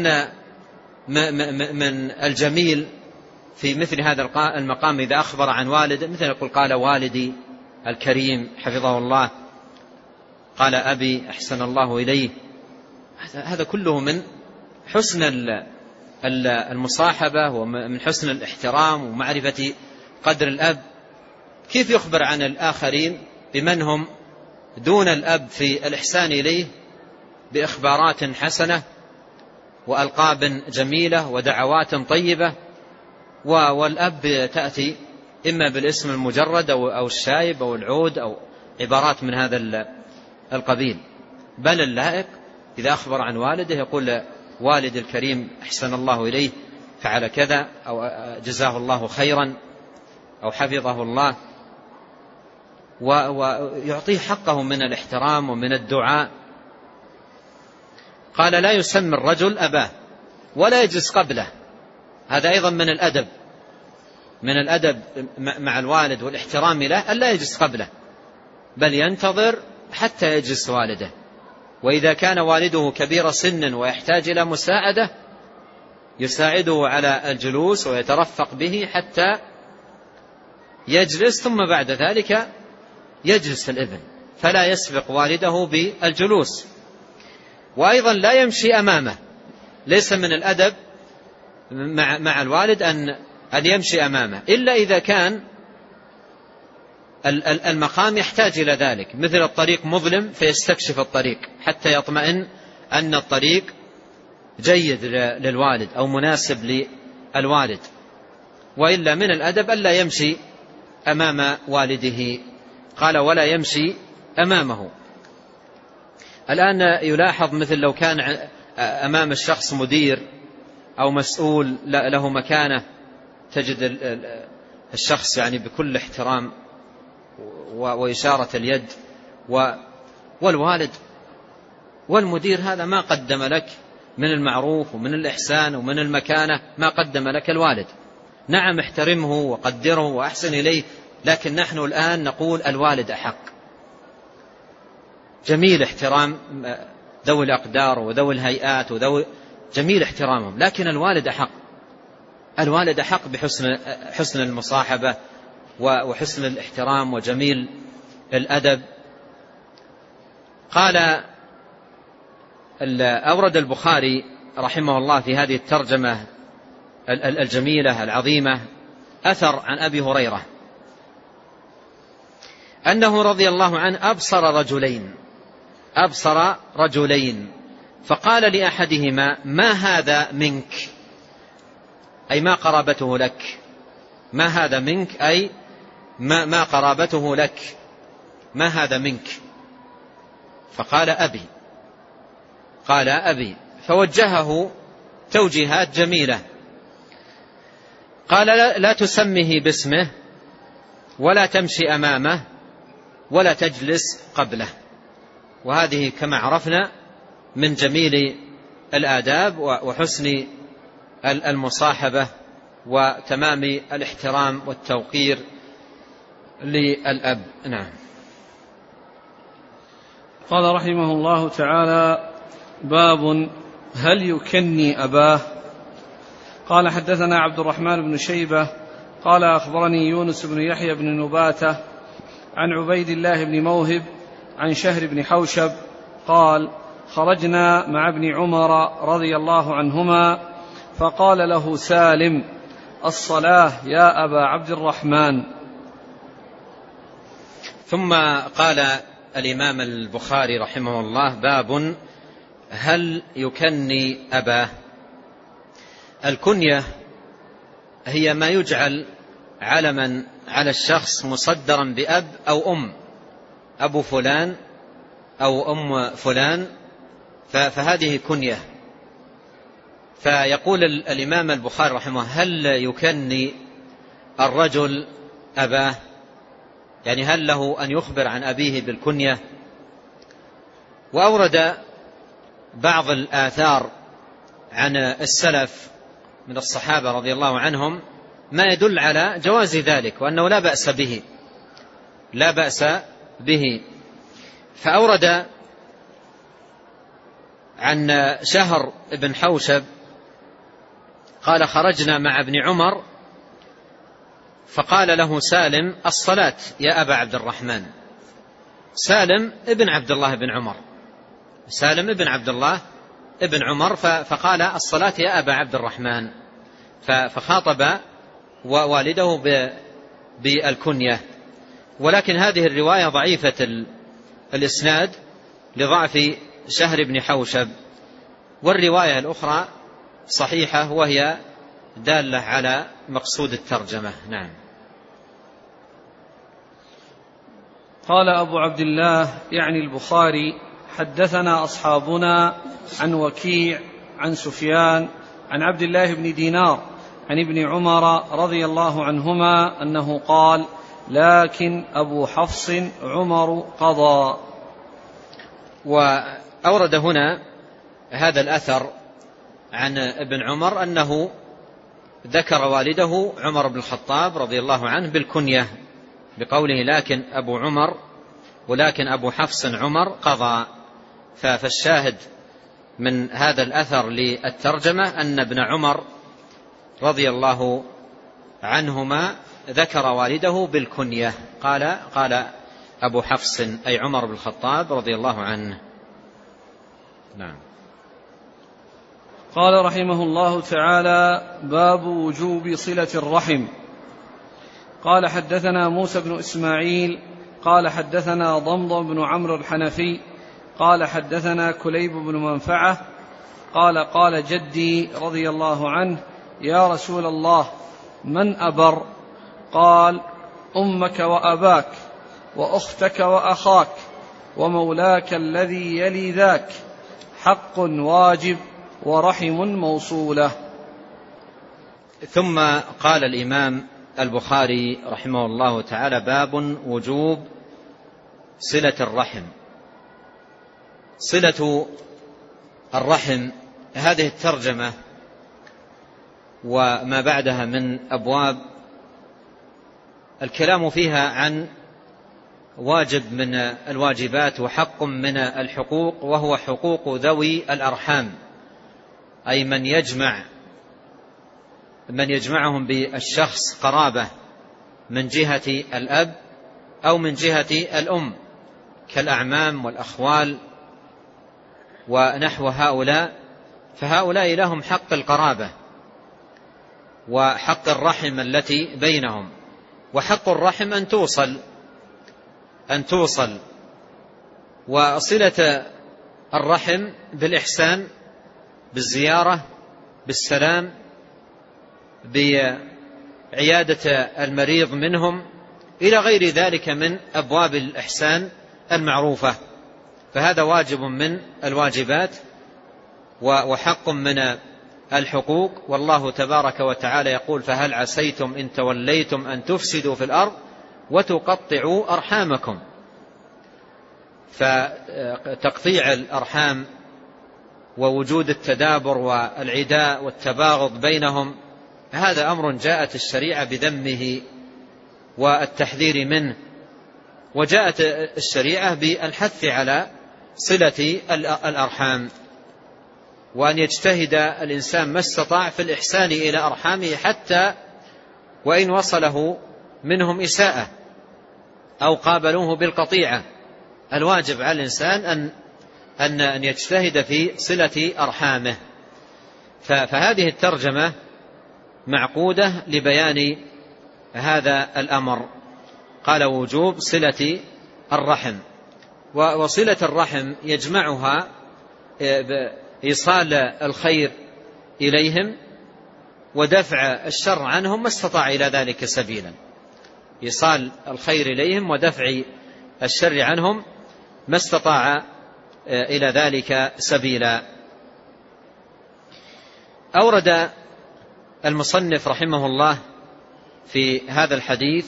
من الجميل في مثل هذا المقام إذا أخبر عن والد، مثل يقول قال والدي الكريم حفظه الله، قال أبي أحسن الله إليه. هذا كله من حسن المصاحبة ومن حسن الاحترام ومعرفة قدر الأب. كيف يخبر عن الآخرين بمن هم دون الأب في الإحسان إليه بإخبارات حسنة وألقاب جميلة ودعوات طيبة، والأب تأتي إما بالاسم المجرد أو الشايب أو العود أو عبارات من هذا القبيل. بل اللائق إذا أخبر عن والده يقول والد الكريم أحسن الله إليه فعل كذا، أو جزاه الله خيرا، أو حفظه الله، ويعطيه حقه من الاحترام ومن الدعاء. قال لا يسمي الرجل أباه ولا يجلس قبله. هذا أيضا من الأدب، من الأدب مع الوالد والاحترام له ألا يجلس قبله، بل ينتظر حتى يجلس والده. وإذا كان والده كبير سن ويحتاج إلى مساعدة يساعده على الجلوس ويترفق به حتى يجلس، ثم بعد ذلك يجلس الابن، فلا يسبق والده بالجلوس. وأيضا لا يمشي أمامه، ليس من الأدب مع, مع الوالد أن, أن يمشي أمامه إلا إذا كان المقام يحتاج إلى ذلك، مثل الطريق مظلم فيستكشف الطريق حتى يطمئن أن الطريق جيد للوالد أو مناسب للوالد. وإلا من الأدب ألا يمشي أمام والده. قال ولا يمشي أمامه. الآن يلاحظ مثل لو كان أمام الشخص مدير أو مسؤول له مكانة، تجد الشخص يعني بكل احترام وإشارة اليد، والوالد والمدير هذا ما قدم لك من المعروف ومن الإحسان ومن المكانة ما قدم لك الوالد. نعم احترمه وقدره وأحسن إليه، لكن نحن الآن نقول الوالد أحق. جميل احترام ذوي الأقدار وذوي الهيئات وذوي جميل احترامهم، لكن الوالد أحق. الوالد أحق بحسن حسن المصاحبة وحسن الاحترام وجميل الأدب. قال أورد البخاري رحمه الله في هذه الترجمة الجميلة العظيمة أثر عن أبي هريرة أنه رضي الله عنه أبصر رجلين أبصر رجلين فقال لأحدهما ما هذا منك، أي ما قرابته لك، ما هذا منك أي ما, ما قرابته لك، ما هذا منك؟ فقال أبي، قال أبي، فوجهه توجيهات جميلة، قال لا, لا تسمه باسمه ولا تمشي أمامه ولا تجلس قبله. وهذه كما عرفنا من جميل الآداب وحسن المصاحبة وتمام الاحترام والتوقير للأب. نعم. قال رحمه الله تعالى: باب هل يكني أباه؟ قال حدثنا عبد الرحمن بن شيبة قال أخبرني يونس بن يحيى بن نباتة عن عبيد الله بن موهب عن شهر بن حوشب قال: خرجنا مع ابن عمر رضي الله عنهما فقال له سالم: الصلاة يا أبا عبد الرحمن. ثم قال الإمام البخاري رحمه الله: باب هل يكني أباه. الكنية هي ما يجعل علما على الشخص مصدرا بأب أو أم، أبو فلان أو أم فلان، فهذه كنية. فيقول الإمام البخاري رحمه الله: هل يكني الرجل أباه، يعني هل له أن يخبر عن أبيه بالكنية؟ وأورد بعض الآثار عن السلف من الصحابة رضي الله عنهم ما يدل على جواز ذلك وأنه لا بأس به، لا بأس به. فأورد عن شهر بن حوشب قال: خرجنا مع ابن عمر فقال له سالم: الصلاة يا أبا عبد الرحمن. سالم ابن عبد الله بن عمر، سالم ابن عبد الله ابن عمر، فقال: الصلاة يا أبا عبد الرحمن، فخاطب ووالده بالكنية. ولكن هذه الرواية ضعيفة الإسناد لضعف شهر بن حوشب، والرواية الأخرى صحيحة وهي دالة على مقصود الترجمة. نعم. قال أبو عبد الله يعني البخاري: حدثنا أصحابنا عن وكيع عن سفيان عن عبد الله بن دينار عن ابن عمر رضي الله عنهما أنه قال: لكن أبو حفص عمر قضى. وأورد هنا هذا الأثر عن ابن عمر أنه ذكر والده عمر بن الخطاب رضي الله عنه بالكنية بقوله: لكن أبو عمر، ولكن أبو حفص عمر قضى. فالشاهد من هذا الأثر للترجمة أن ابن عمر رضي الله عنهما ذكر والده بالكنية، قال قال أبو حفص أي عمر بن الخطاب رضي الله عنه. نعم. قال رحمه الله تعالى: باب وجوب صلة الرحم. قال حدثنا موسى بن إسماعيل قال حدثنا ضمضم بن عمرو الحنفي قال حدثنا كليب بن منفعة قال: قال جدي رضي الله عنه: يا رسول الله، من أبر؟ قال: أمك وأباك وأختك وأخاك ومولاك الذي يلي ذاك، حق واجب ورحم موصولة. ثم قال الإمام البخاري رحمه الله تعالى: باب وجوب صلة الرحم. صلة الرحم هذه الترجمة وما بعدها من أبواب الكلام فيها عن واجب من الواجبات وحق من الحقوق، وهو حقوق ذوي الأرحام، أي من يجمع من يجمعهم بالشخص قرابة من جهة الأب أو من جهة الأم، كالأعمام والأخوال ونحو هؤلاء، فهؤلاء لهم حق القرابة وحق الرحم التي بينهم. وحق الرحم أن توصل أن توصل وصلة الرحم بالإحسان، بالزيارة، بالسلام، بعيادة المريض منهم، إلى غير ذلك من أبواب الإحسان المعروفة. فهذا واجب من الواجبات وحق من الحقوق. والله تبارك وتعالى يقول: فهل عسيتم إن توليتم أن تفسدوا في الأرض وتقطعوا أرحامكم. فتقطيع الأرحام ووجود التدابر والعداء والتباغض بينهم هذا أمر جاءت الشريعة بذمه والتحذير منه، وجاءت الشريعة بالحث على صلة الأرحام، وأن يجتهد الإنسان ما استطاع في الإحسان إلى أرحامه حتى وإن وصله منهم إساءة أو قابلوه بالقطيعة. الواجب على الإنسان أن أن أن يجتهد في صلة أرحامه. فهذه الترجمة معقودة لبيان هذا الأمر. قال: وجوب صلة الرحم. وصلة الرحم يجمعها إيصال الخير إليهم ودفع الشر عنهم ما استطاع إلى ذلك سبيلا. إيصال الخير إليهم ودفع الشر عنهم ما استطاع إلى ذلك سبيلا. أورد المصنف رحمه الله في هذا الحديث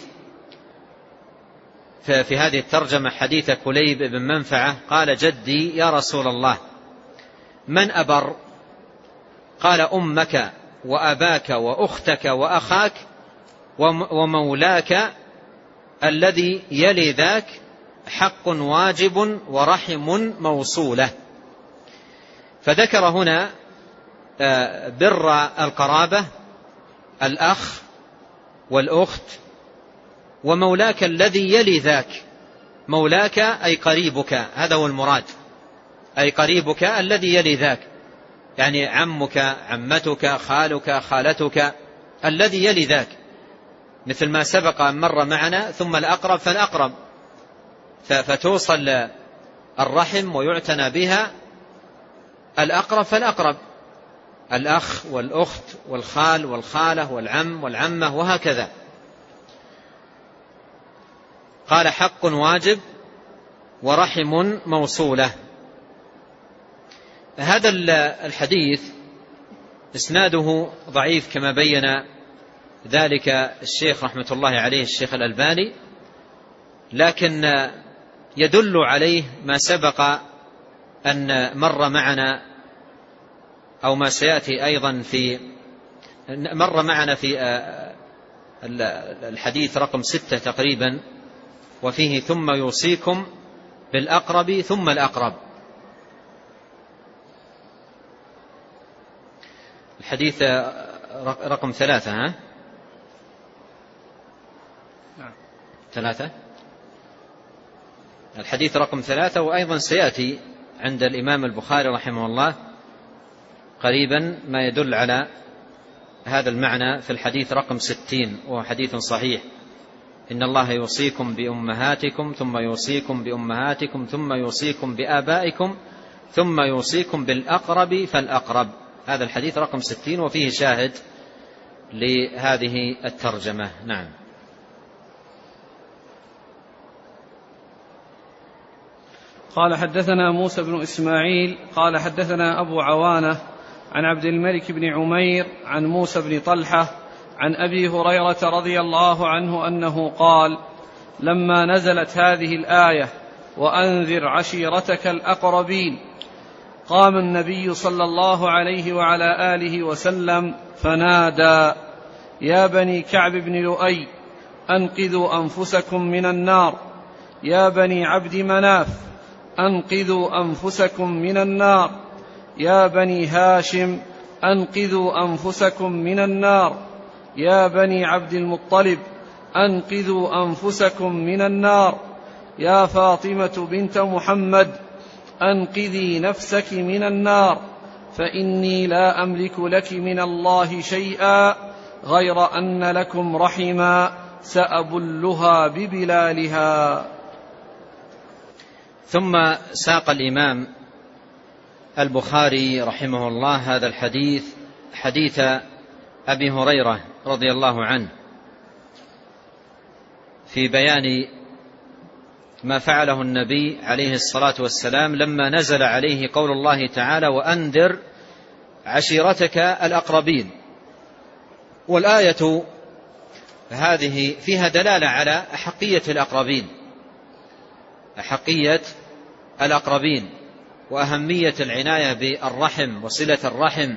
في هذه الترجمة حديث كليب بن منفعة قال: جدي يا رسول الله من أبر؟ قال: أمك وأباك وأختك وأخاك ومولاك الذي يلي ذاك حق واجب ورحم موصولة. فذكر هنا بر القرابة، الأخ والأخت، ومولاك الذي يلي ذاك. مولاك أي قريبك، هذا هو المراد، أي قريبك الذي يلي ذاك، يعني عمك، عمتك، خالك، خالتك، الذي يلي ذاك، مثل ما سبق أن مر معنا. ثم الأقرب فالأقرب، فتوصل الرحم ويعتنى بها. الأقرب فالأقرب، الأخ والأخت والخال والخالة والعم والعمة وهكذا. قال: حق واجب ورحم موصولة. هذا الحديث إسناده ضعيف كما بين ذلك الشيخ رحمة الله عليه الشيخ الألباني، لكن يدل عليه ما سبق أن مر معنا أو ما سيأتي أيضا في مر معنا في الحديث رقم ستة تقريبا، وفيه: ثم يوصيكم بالأقرب ثم الأقرب. الحديث رقم ثلاثة، ها؟ نعم. ثلاثة. الحديث رقم ثلاثة، وأيضا سيأتي عند الإمام البخاري رحمه الله قريبا ما يدل على هذا المعنى في الحديث رقم ستين، وهو حديث صحيح: إن الله يوصيكم بأمهاتكم ثم يوصيكم بأمهاتكم ثم يوصيكم بآبائكم ثم يوصيكم بالأقرب فالأقرب. هذا الحديث رقم ستين، وفيه شاهد لهذه الترجمة. نعم. قال: حدثنا موسى بن إسماعيل قال: حدثنا أبو عوانة عن عبد الملك بن عمير عن موسى بن طلحة عن أبي هريرة رضي الله عنه أنه قال: لما نزلت هذه الآية وأنذر عشيرتك الأقربين، قام النبي صلى الله عليه وعلى آله وسلم فنادى: يا بني كعب بن لؤي أنقذوا أنفسكم من النار، يا بني عبد مناف أنقذوا أنفسكم من النار، يا بني هاشم أنقذوا أنفسكم من النار، يا بني عبد المطلب أنقذوا أنفسكم من النار، يا فاطمة بنت محمد أنقذي نفسك من النار، فإني لا أملك لك من الله شيئا غير أن لكم رحما سأبلها ببلالها. ثم ساق الإمام البخاري رحمه الله هذا الحديث، حديث أبي هريرة رضي الله عنه، في بيان ما فعله النبي عليه الصلاة والسلام لما نزل عليه قول الله تعالى: وأنذر عشيرتك الأقربين. والآية هذه فيها دلالة على أحقية الأقربين، أحقية الأقربين وأهمية العناية بالرحم وصلة الرحم،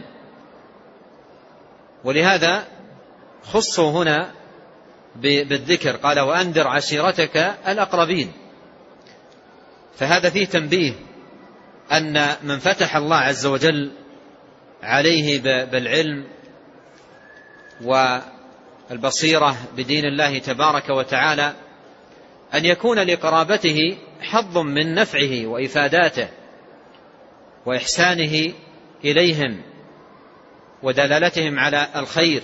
ولهذا خصوا هنا بالذكر، قال: وأنذر عشيرتك الأقربين. فهذا فيه تنبيه أن من فتح الله عز وجل عليه بالعلم والبصيرة بدين الله تبارك وتعالى أن يكون لقرابته حظ من نفعه وإفاداته وإحسانه إليهم ودلالتهم على الخير،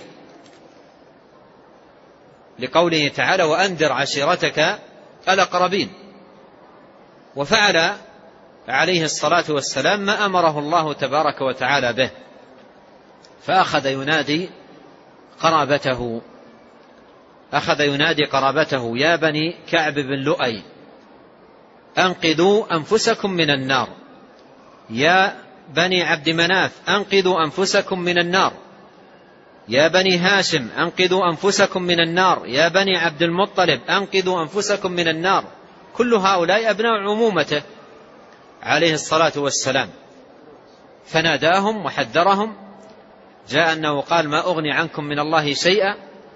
لقوله تعالى: وأنذر عشيرتك الأقربين. وفعل عليه الصلاة والسلام ما أمره الله تبارك وتعالى به، فأخذ ينادي قرابته أخذ ينادي قرابته: يا بني كعب بن لؤي أنقذوا أنفسكم من النار، يا بني عبد مناف أنقذوا أنفسكم من النار، يا بني هاشم أنقذوا أنفسكم من النار، يا بني عبد المطلب أنقذوا أنفسكم من النار. كل هؤلاء أبناء عمومته عليه الصلاة والسلام، فناداهم وحذرهم. جاء أنه قال: ما أغني عنكم من الله شيئا،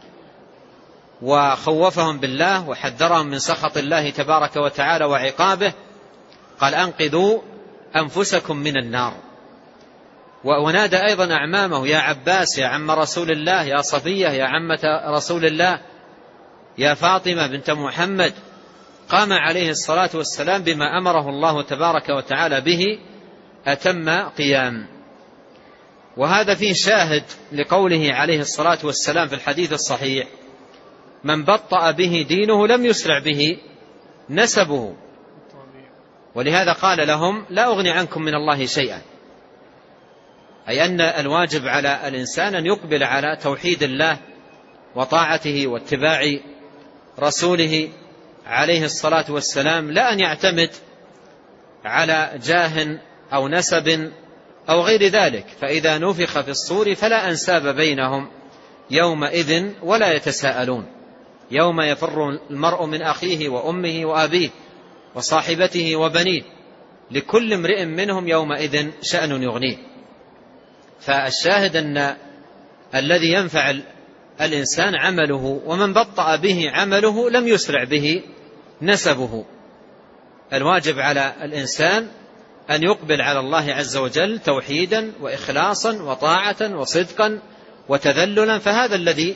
وخوفهم بالله وحذرهم من سخط الله تبارك وتعالى وعقابه. قال: أنقذوا أنفسكم من النار. ونادى أيضا أعمامه: يا عباس يا عم رسول الله، يا صفية يا عمة رسول الله، يا فاطمة بنت محمد. قام عليه الصلاة والسلام بما أمره الله تبارك وتعالى به أتم قيام. وهذا فيه شاهد لقوله عليه الصلاة والسلام في الحديث الصحيح: من بطأ به دينه لم يسرع به نسبه. ولهذا قال لهم: لا أغني عنكم من الله شيئا، أي أن الواجب على الإنسان أن يقبل على توحيد الله وطاعته واتباع رسوله عليه الصلاة والسلام، لا أن يعتمد على جاه أو نسب أو غير ذلك. فإذا نفخ في الصور فلا أنساب بينهم يومئذ ولا يتساءلون، يوم يفر المرء من أخيه وأمه وأبيه وصاحبته وبنيه، لكل امرئ منهم يومئذ شأن يغنيه. فالشاهد أن الذي ينفع الإنسان عمله، ومن بطأ به عمله لم يسرع به نسبه. الواجب على الإنسان أن يقبل على الله عز وجل توحيدا وإخلاصا وطاعة وصدقا وتذللا، فهذا الذي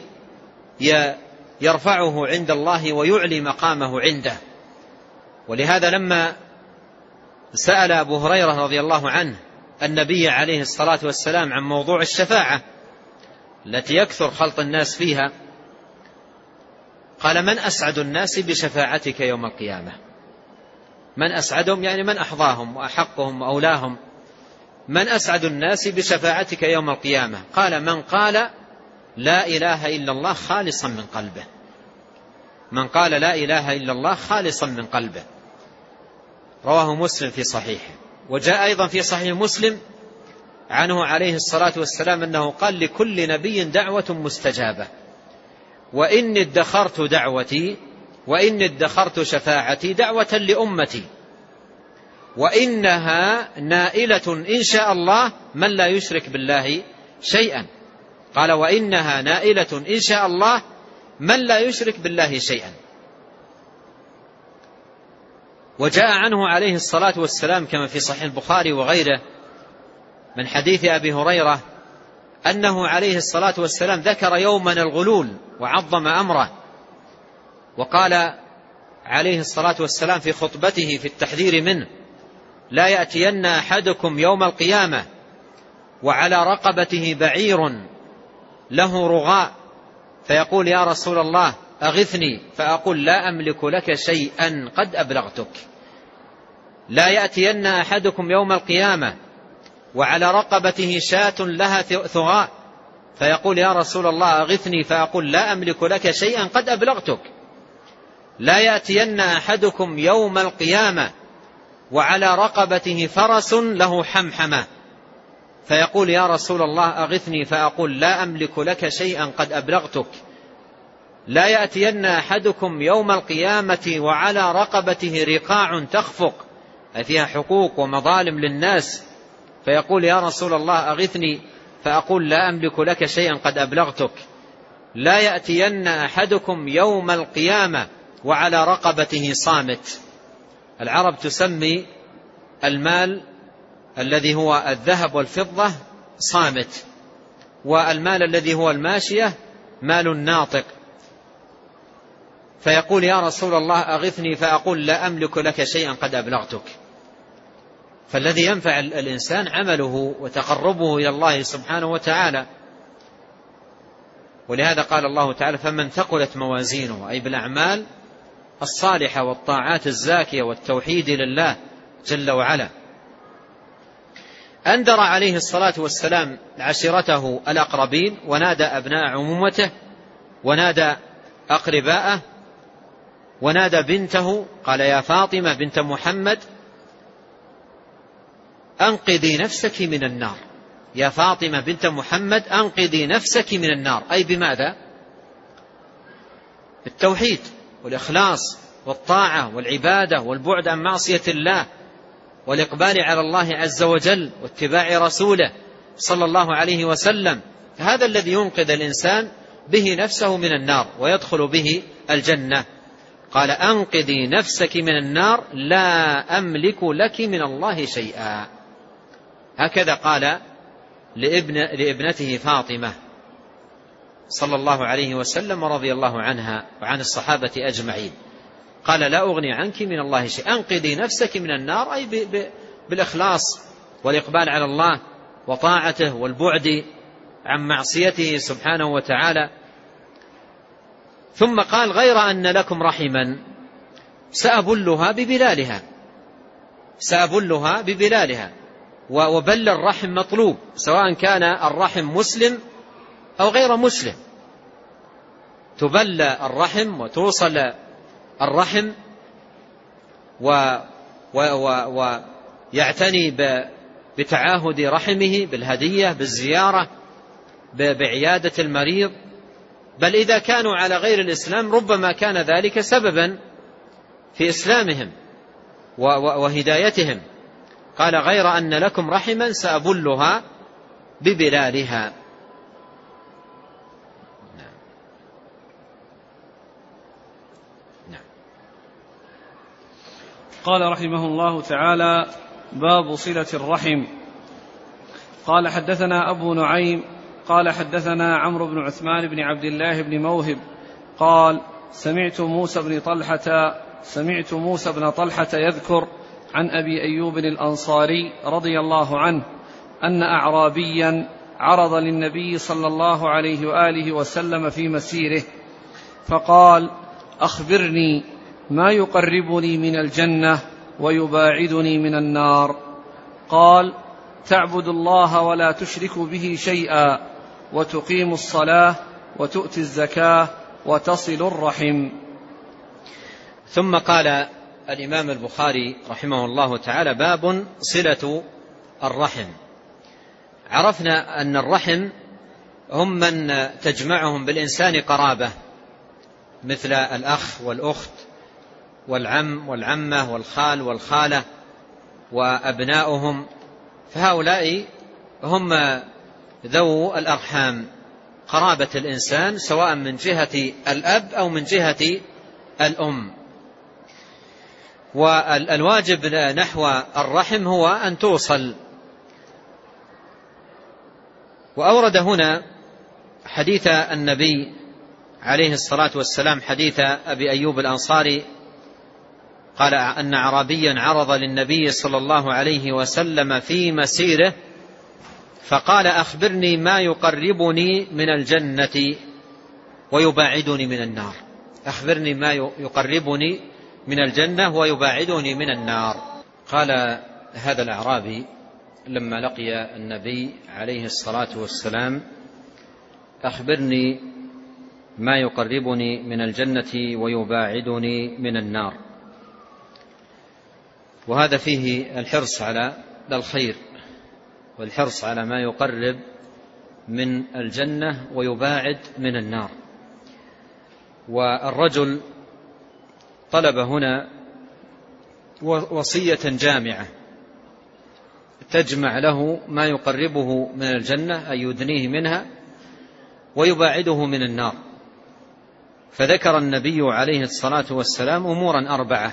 يرفعه عند الله ويعلي مقامه عنده. ولهذا لما سأل أبو هريرة رضي الله عنه النبي عليه الصلاة والسلام عن موضوع الشفاعة التي يكثر خلط الناس فيها، قال: من أسعد الناس بشفاعتك يوم القيامة؟ من أسعدهم يعني من أحظاهم وأحقهم وأولاهم. من أسعد الناس بشفاعتك يوم القيامة؟ قال: من قال لا إله إلا الله خالصا من قلبه. من قال لا إله إلا الله خالصا من قلبه. رواه مسلم في صحيحه. وجاء أيضا في صحيح مسلم عنه عليه الصلاة والسلام أنه قال: لكل نبي دعوة مستجابة، وإني ادخرت دعوتي وإني ادخرت شفاعتي دعوة لأمتي، وإنها نائلة إن شاء الله من لا يشرك بالله شيئا. قال: وإنها نائلة إن شاء الله من لا يشرك بالله شيئا. وجاء عنه عليه الصلاة والسلام كما في صحيح البخاري وغيره من حديث أبي هريرة أنه عليه الصلاة والسلام ذكر يوما الغلول وعظم أمره، وقال عليه الصلاة والسلام في خطبته في التحذير منه: لا يأتين أحدكم يوم القيامة وعلى رقبته بعير له رغاء فيقول يا رسول الله أغثني فأقول لا أملك لك شيئا قد أبلغتك. لا يأتين أحدكم يوم القيامة وعلى رقبته شاة لها ثغاء فيقول يا رسول الله أغثني فأقول لا أملك لك شيئا قد أبلغتك. لا يأتين أحدكم يوم القيامة وعلى رقبته فرس له حمحمة فيقول يا رسول الله أغثني فأقول لا أملك لك شيئا قد أبلغتك. لا يأتين أحدكم يوم القيامة وعلى رقبته رقاع تخفق أي فيها حقوق ومظالم للناس فيقول يا رسول الله أغثني فأقول لا أملك لك شيئا قد أبلغتك. لا يأتين أحدكم يوم القيامة وعلى رقبته صامت. العرب تسمي المال الذي هو الذهب والفضة صامت، والمال الذي هو الماشية مال ناطق. فيقول يا رسول الله أغثني فأقول لا أملك لك شيئا قد أبلغتك. فالذي ينفع الإنسان عمله وتقربه إلى الله سبحانه وتعالى. ولهذا قال الله تعالى فمن ثقلت موازينه أي بالأعمال الصالحة والطاعات الزاكية والتوحيد لله جل وعلا. أنذر عليه الصلاة والسلام عشيرته الأقربين ونادى أبناء عمومته ونادى أقرباءه ونادى بنته قال يا فاطمة بنت محمد أنقذي نفسك من النار. يا فاطمة بنت محمد أنقذي نفسك من النار أي بماذا؟ بالتوحيد والإخلاص والطاعة والعبادة والبعد عن معصية الله والإقبال على الله عز وجل واتباع رسوله صلى الله عليه وسلم. هذا الذي ينقذ الإنسان به نفسه من النار ويدخل به الجنة. قال أنقذي نفسك من النار لا أملك لك من الله شيئا. هكذا قال لابن لابنته فاطمة صلى الله عليه وسلم ورضي الله عنها وعن الصحابة أجمعين. قال لا أغني عنك من الله شيء. أنقذي نفسك من النار أي بالإخلاص والإقبال على الله وطاعته والبعد عن معصيته سبحانه وتعالى. ثم قال غير أن لكم رحما سأبلها ببلالها سأبلها ببلالها. وبل الرحم مطلوب سواء كان الرحم مسلم أو غير مسلم. تبل الرحم وتوصل الرحم ويعتني بتعاهد رحمه بالهدية بالزيارة بعيادة المريض. بل إذا كانوا على غير الإسلام ربما كان ذلك سببا في إسلامهم وهدايتهم. قال غير أن لكم رحما سأبلها ببلالها. قال رحمه الله تعالى باب صلة الرحم. قال حدثنا أبو نعيم قال حدثنا عمرو بن عثمان بن عبد الله بن موهب قال سمعت موسى بن طلحة سمعت موسى بن طلحة يذكر عن أبي أيوب الأنصاري رضي الله عنه أن أعرابيا عرض للنبي صلى الله عليه وآله وسلم في مسيره فقال أخبرني ما يقربني من الجنة ويباعدني من النار. قال تعبد الله ولا تشرك به شيئا وتقيم الصلاة وتؤتي الزكاة وتصل الرحم. ثم قال الإمام البخاري رحمه الله تعالى باب صلة الرحم. عرفنا أن الرحم هم من تجمعهم بالإنسان قرابة مثل الأخ والأخت والعم والعمة والخال والخالة وأبناؤهم. فهؤلاء هم ذو الأرحام قرابة الإنسان سواء من جهة الأب أو من جهة الأم. والواجب نحو الرحم هو أن توصل. وأورد هنا حديث النبي عليه الصلاة والسلام حديث أبي أيوب الأنصاري قال أن أعرابيا عرض للنبي صلى الله عليه وسلم في مسيره فقال أخبرني ما يقربني من الجنة ويباعدني من النار. أخبرني ما يقربني من الجنة ويباعدني من النار. قال هذا الأعرابي لما لقي النبي عليه الصلاة والسلام أخبرني ما يقربني من الجنة ويباعدني من النار. وهذا فيه الحرص على الخير والحرص على ما يقرب من الجنة ويباعد من النار. والرجل طلب هنا وصية جامعة تجمع له ما يقربه من الجنة أي يدنيه منها ويباعده من النار. فذكر النبي عليه الصلاة والسلام أمورا أربعة.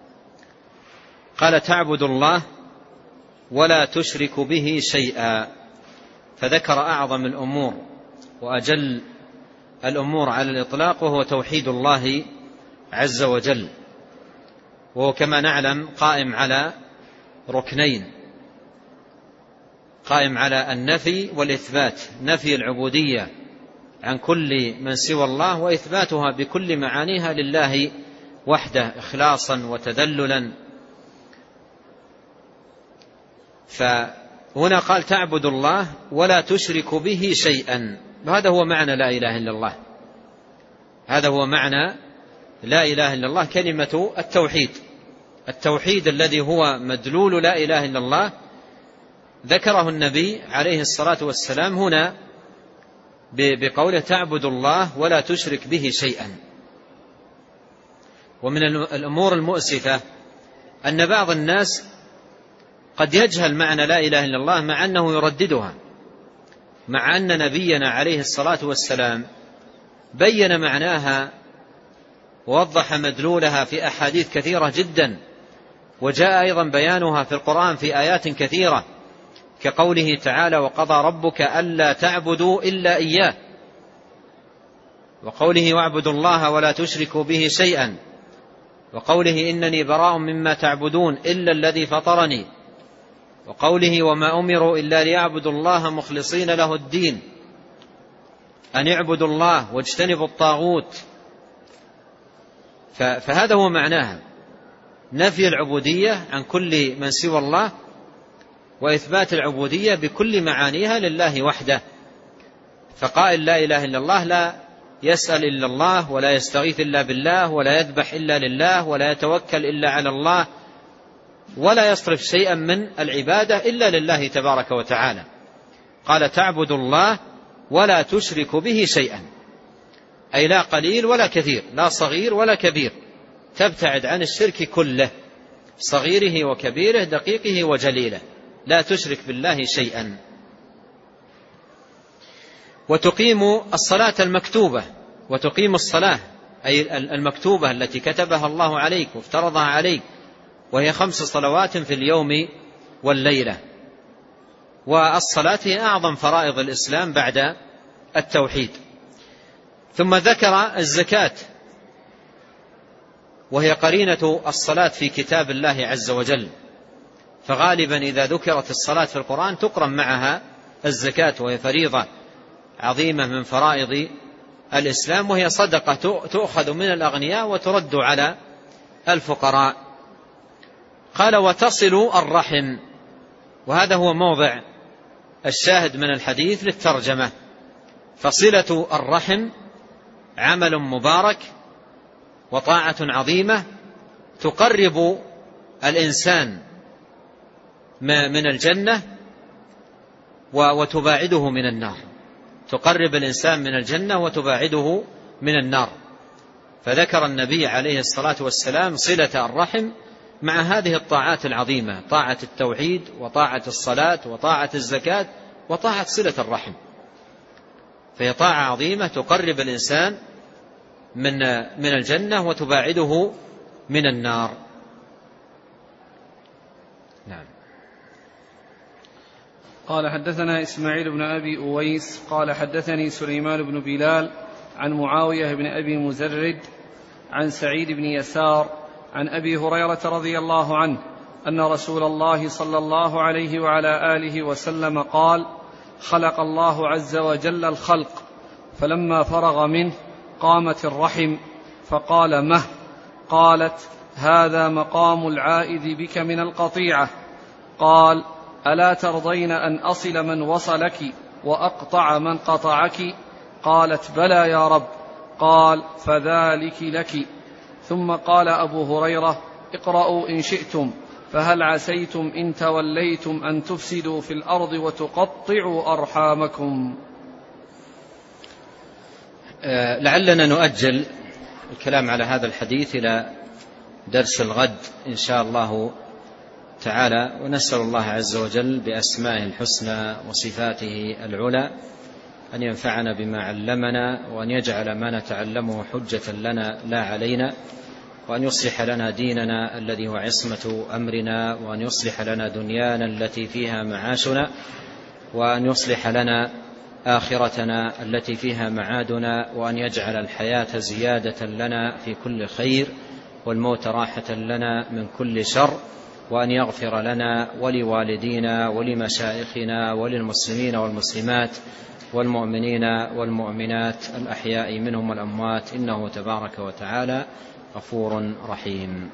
قال تعبد الله ولا تشرك به شيئا، فذكر أعظم الأمور وأجل الأمور على الإطلاق وهو توحيد الله عز وجل، وهو كما نعلم قائم على ركنين، قائم على النفي والإثبات، نفي العبودية عن كل من سوى الله وإثباتها بكل معانيها لله وحده إخلاصا وتذللا. فهنا قال تعبد الله ولا تشرك به شيئا، وهذا هو معنى لا إله إلا الله. هذا هو معنى لا إله إلا الله، كلمة التوحيد، التوحيد الذي هو مدلول لا إله إلا الله ذكره النبي عليه الصلاة والسلام هنا بقوله تعبد الله ولا تشرك به شيئا. ومن الأمور المؤسفة أن بعض الناس قد يجهل معنى لا إله إلا الله مع أنه يرددها، مع أن نبينا عليه الصلاة والسلام بين معناها ووضح مدلولها في أحاديث كثيرة جدا، وجاء أيضا بيانها في القرآن في آيات كثيرة كقوله تعالى وقضى ربك ألا تعبدوا إلا إياه، وقوله واعبدوا الله ولا تشركوا به شيئا، وقوله إنني براء مما تعبدون إلا الذي فطرني، وقوله وما أمروا إلا ليعبدوا الله مخلصين له الدين أن يعبدوا الله واجتنبوا الطاغوت. فهذا هو معناها، نفي العبودية عن كل من سوى الله وإثبات العبودية بكل معانيها لله وحده. فقائل لا إله إلا الله لا يسأل إلا الله ولا يستغيث إلا بالله ولا يذبح إلا لله ولا يتوكل إلا على الله ولا يصرف شيئا من العبادة إلا لله تبارك وتعالى. قال تعبد الله ولا تشرك به شيئا، أي لا قليل ولا كثير، لا صغير ولا كبير، تبتعد عن الشرك كله، صغيره وكبيره، دقيقه وجليله، لا تشرك بالله شيئا. وتقيم الصلاة المكتوبة، وتقيم الصلاة أي المكتوبة التي كتبها الله عليك وافترضها عليك، وهي خمس صلوات في اليوم والليلة. والصلاة هي أعظم فرائض الإسلام بعد التوحيد. ثم ذكر الزكاة وهي قرينة الصلاة في كتاب الله عز وجل، فغالبا إذا ذكرت الصلاة في القرآن تقرن معها الزكاة، وهي فريضة عظيمة من فرائض الإسلام، وهي صدقة تؤخذ من الأغنياء وترد على الفقراء. قال وتصل الرحم، وهذا هو موضع الشاهد من الحديث للترجمة. فصلة الرحم عمل مبارك وطاعة عظيمة تقرب الإنسان من الجنة وتباعده من النار، تقرب الإنسان من الجنة وتباعده من النار. فذكر النبي عليه الصلاة والسلام صلة الرحم مع هذه الطاعات العظيمة، طاعة التوحيد وطاعة الصلاة وطاعة الزكاة وطاعة صلة الرحم، فهي طاعة عظيمة تقرب الإنسان من من الجنة وتباعده من النار. نعم. قال حدثنا إسماعيل بن أبي أويس قال حدثني سليمان بن بلال عن معاوية بن أبي مزرد عن سعيد بن يسار عن أبي هريرة رضي الله عنه أن رسول الله صلى الله عليه وعلى آله وسلم قال: خلق الله عز وجل الخلق، فلما فرغ منه قامت الرحم فقال: مه؟ قالت: هذا مقام العائد بك من القطيعة. قال: ألا ترضين أن أصل من وصلك وأقطع من قطعك؟ قالت: بلى يا رب. قال: فذلك لك. ثم قال أبو هريرة: اقرأوا إن شئتم، فهل عسيتم إن توليتم أن تفسدوا في الأرض وتقطعوا أرحامكم. أه لعلنا نؤجل الكلام على هذا الحديث إلى درس الغد إن شاء الله تعالى، ونسأل الله عز وجل بأسمائه الحسنى وصفاته العلى أن ينفعنا بما علمنا، وأن يجعل ما نتعلمه حجة لنا لا علينا، وأن يصلح لنا ديننا الذي هو عصمة أمرنا، وأن يصلح لنا دنيانا التي فيها معاشنا، وأن يصلح لنا آخرتنا التي فيها معادنا، وأن يجعل الحياة زيادة لنا في كل خير، والموت راحة لنا من كل شر، وأن يغفر لنا ولوالدينا ولمشائخنا وللمسلمين والمسلمات والمؤمنين والمؤمنات الأحياء منهم والأموات، إنه تبارك وتعالى غفور رحيم.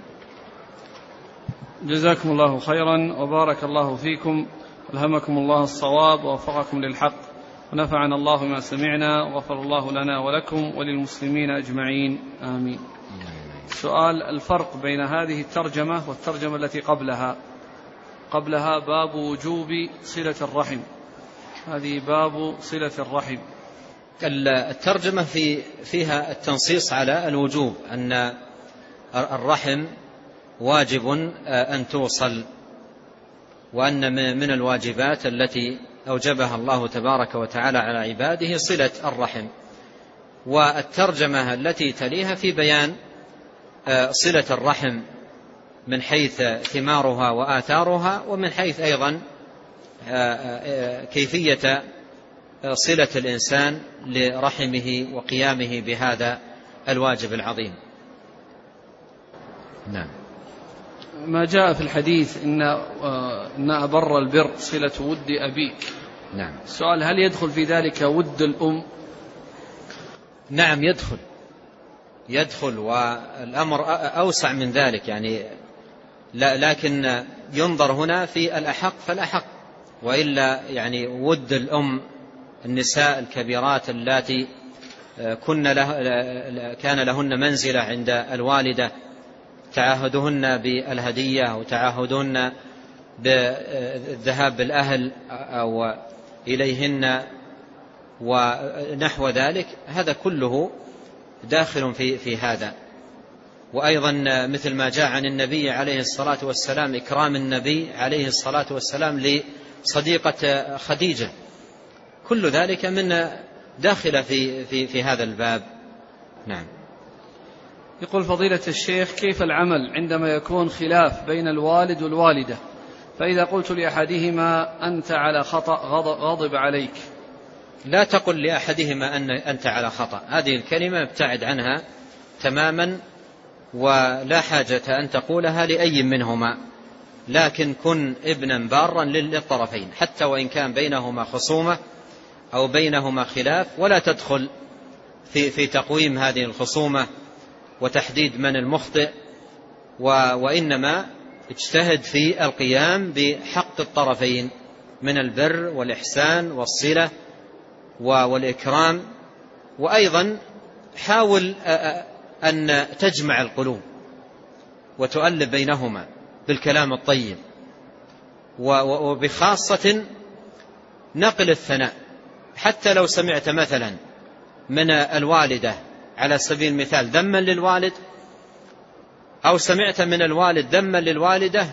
جزاكم الله خيرا وبارك الله فيكم، ألهمكم الله الصواب ووفقكم للحق، ونفعنا الله بما سمعنا، وغفر الله لنا ولكم وللمسلمين أجمعين، آمين. سؤال: الفرق بين هذه الترجمة والترجمة التي قبلها؟ قبلها باب وجوب صلة الرحم، هذه باب صلة الرحم. الترجمة في فيها التنصيص على الوجوب، أن الرحم واجب أن توصل، وأن من الواجبات التي أوجبها الله تبارك وتعالى على عباده صلة الرحم. والترجمة التي تليها في بيان صلة الرحم من حيث ثمارها وآثارها، ومن حيث أيضا كيفية صلة الإنسان لرحمه وقيامه بهذا الواجب العظيم. نعم. ما جاء في الحديث إن إن أبر البر صلة ود أبيك. نعم. السؤال: هل يدخل في ذلك ود الأم؟ نعم يدخل يدخل والأمر أوسع من ذلك، يعني لا لكن ينظر هنا في الأحق فالأحق، وإلا يعني ود الأم النساء الكبيرات اللاتي كن له كان لهن منزلة عند الوالدة، تعاهدهن بالهدية وتعاهدهن بالذهاب بالأهل أو إليهن ونحو ذلك، هذا كله داخل في في هذا. وأيضا مثل ما جاء عن النبي عليه الصلاة والسلام إكرام النبي عليه الصلاة والسلام لصديقة خديجة، كل ذلك من داخل في في في هذا الباب. نعم. يقول فضيلة الشيخ: كيف العمل عندما يكون خلاف بين الوالد والوالدة، فإذا قلت لأحدهما أنت على خطأ غضب عليك؟ لا تقل لأحدهما أن أنت على خطأ، هذه الكلمة ابتعد عنها تماما، ولا حاجة أن تقولها لأي منهما، لكن كن ابنا بارا للطرفين حتى وإن كان بينهما خصومة أو بينهما خلاف، ولا تدخل في في تقويم هذه الخصومة وتحديد من المخطئ، وإنما اجتهد في القيام بحق الطرفين من البر والإحسان والصلة والإكرام. وأيضا حاول أن تجمع القلوب وتؤلف بينهما بالكلام الطيب، وبخاصة نقل الثناء. حتى لو سمعت مثلا من الوالدة على سبيل المثال ذما للوالد، أو سمعت من الوالد ذما للوالدة،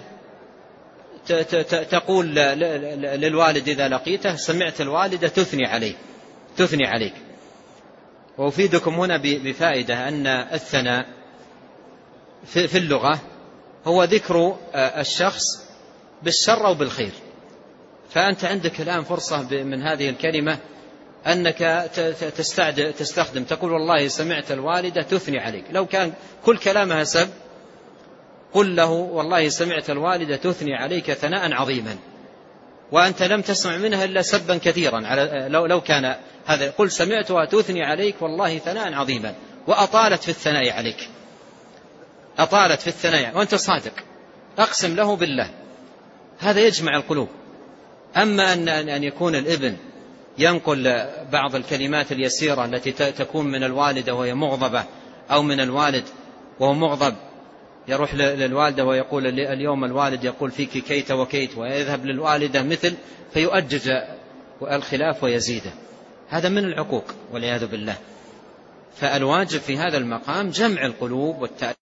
تقول للوالد إذا لقيته: سمعت الوالدة تثني عليك تثني عليك. وأفيدكم هنا بفائدة أن الثناء في اللغة هو ذكر الشخص بالشر أو بالخير، فأنت عندك الآن فرصة من هذه الكلمة أنك تستخدم تقول: والله سمعت الوالدة تثني عليك. لو كان كل كلامها سب قل له والله سمعت الوالدة تثني عليك ثناء عظيما وأنت لم تسمع منها إلا سبا كثيرا، على لو, لو كان هذا، قل سمعتها تثني عليك والله ثناء عظيما، وأطالت في الثناء عليك، أطالت في الثناء وأنت صادق، أقسم له بالله. هذا يجمع القلوب. أما أن, أن يكون الابن ينقل بعض الكلمات اليسيرة التي تكون من الوالدة وهي مغضبة، أو من الوالد وهو مغضب، يروح للوالدة ويقول اليوم الوالد يقول فيك كيت وكيت، ويذهب للوالدة مثل، فيؤجج الخلاف ويزيده. هذا من العقوق والعياذ بالله. فالواجب في هذا المقام جمع القلوب والتأليف.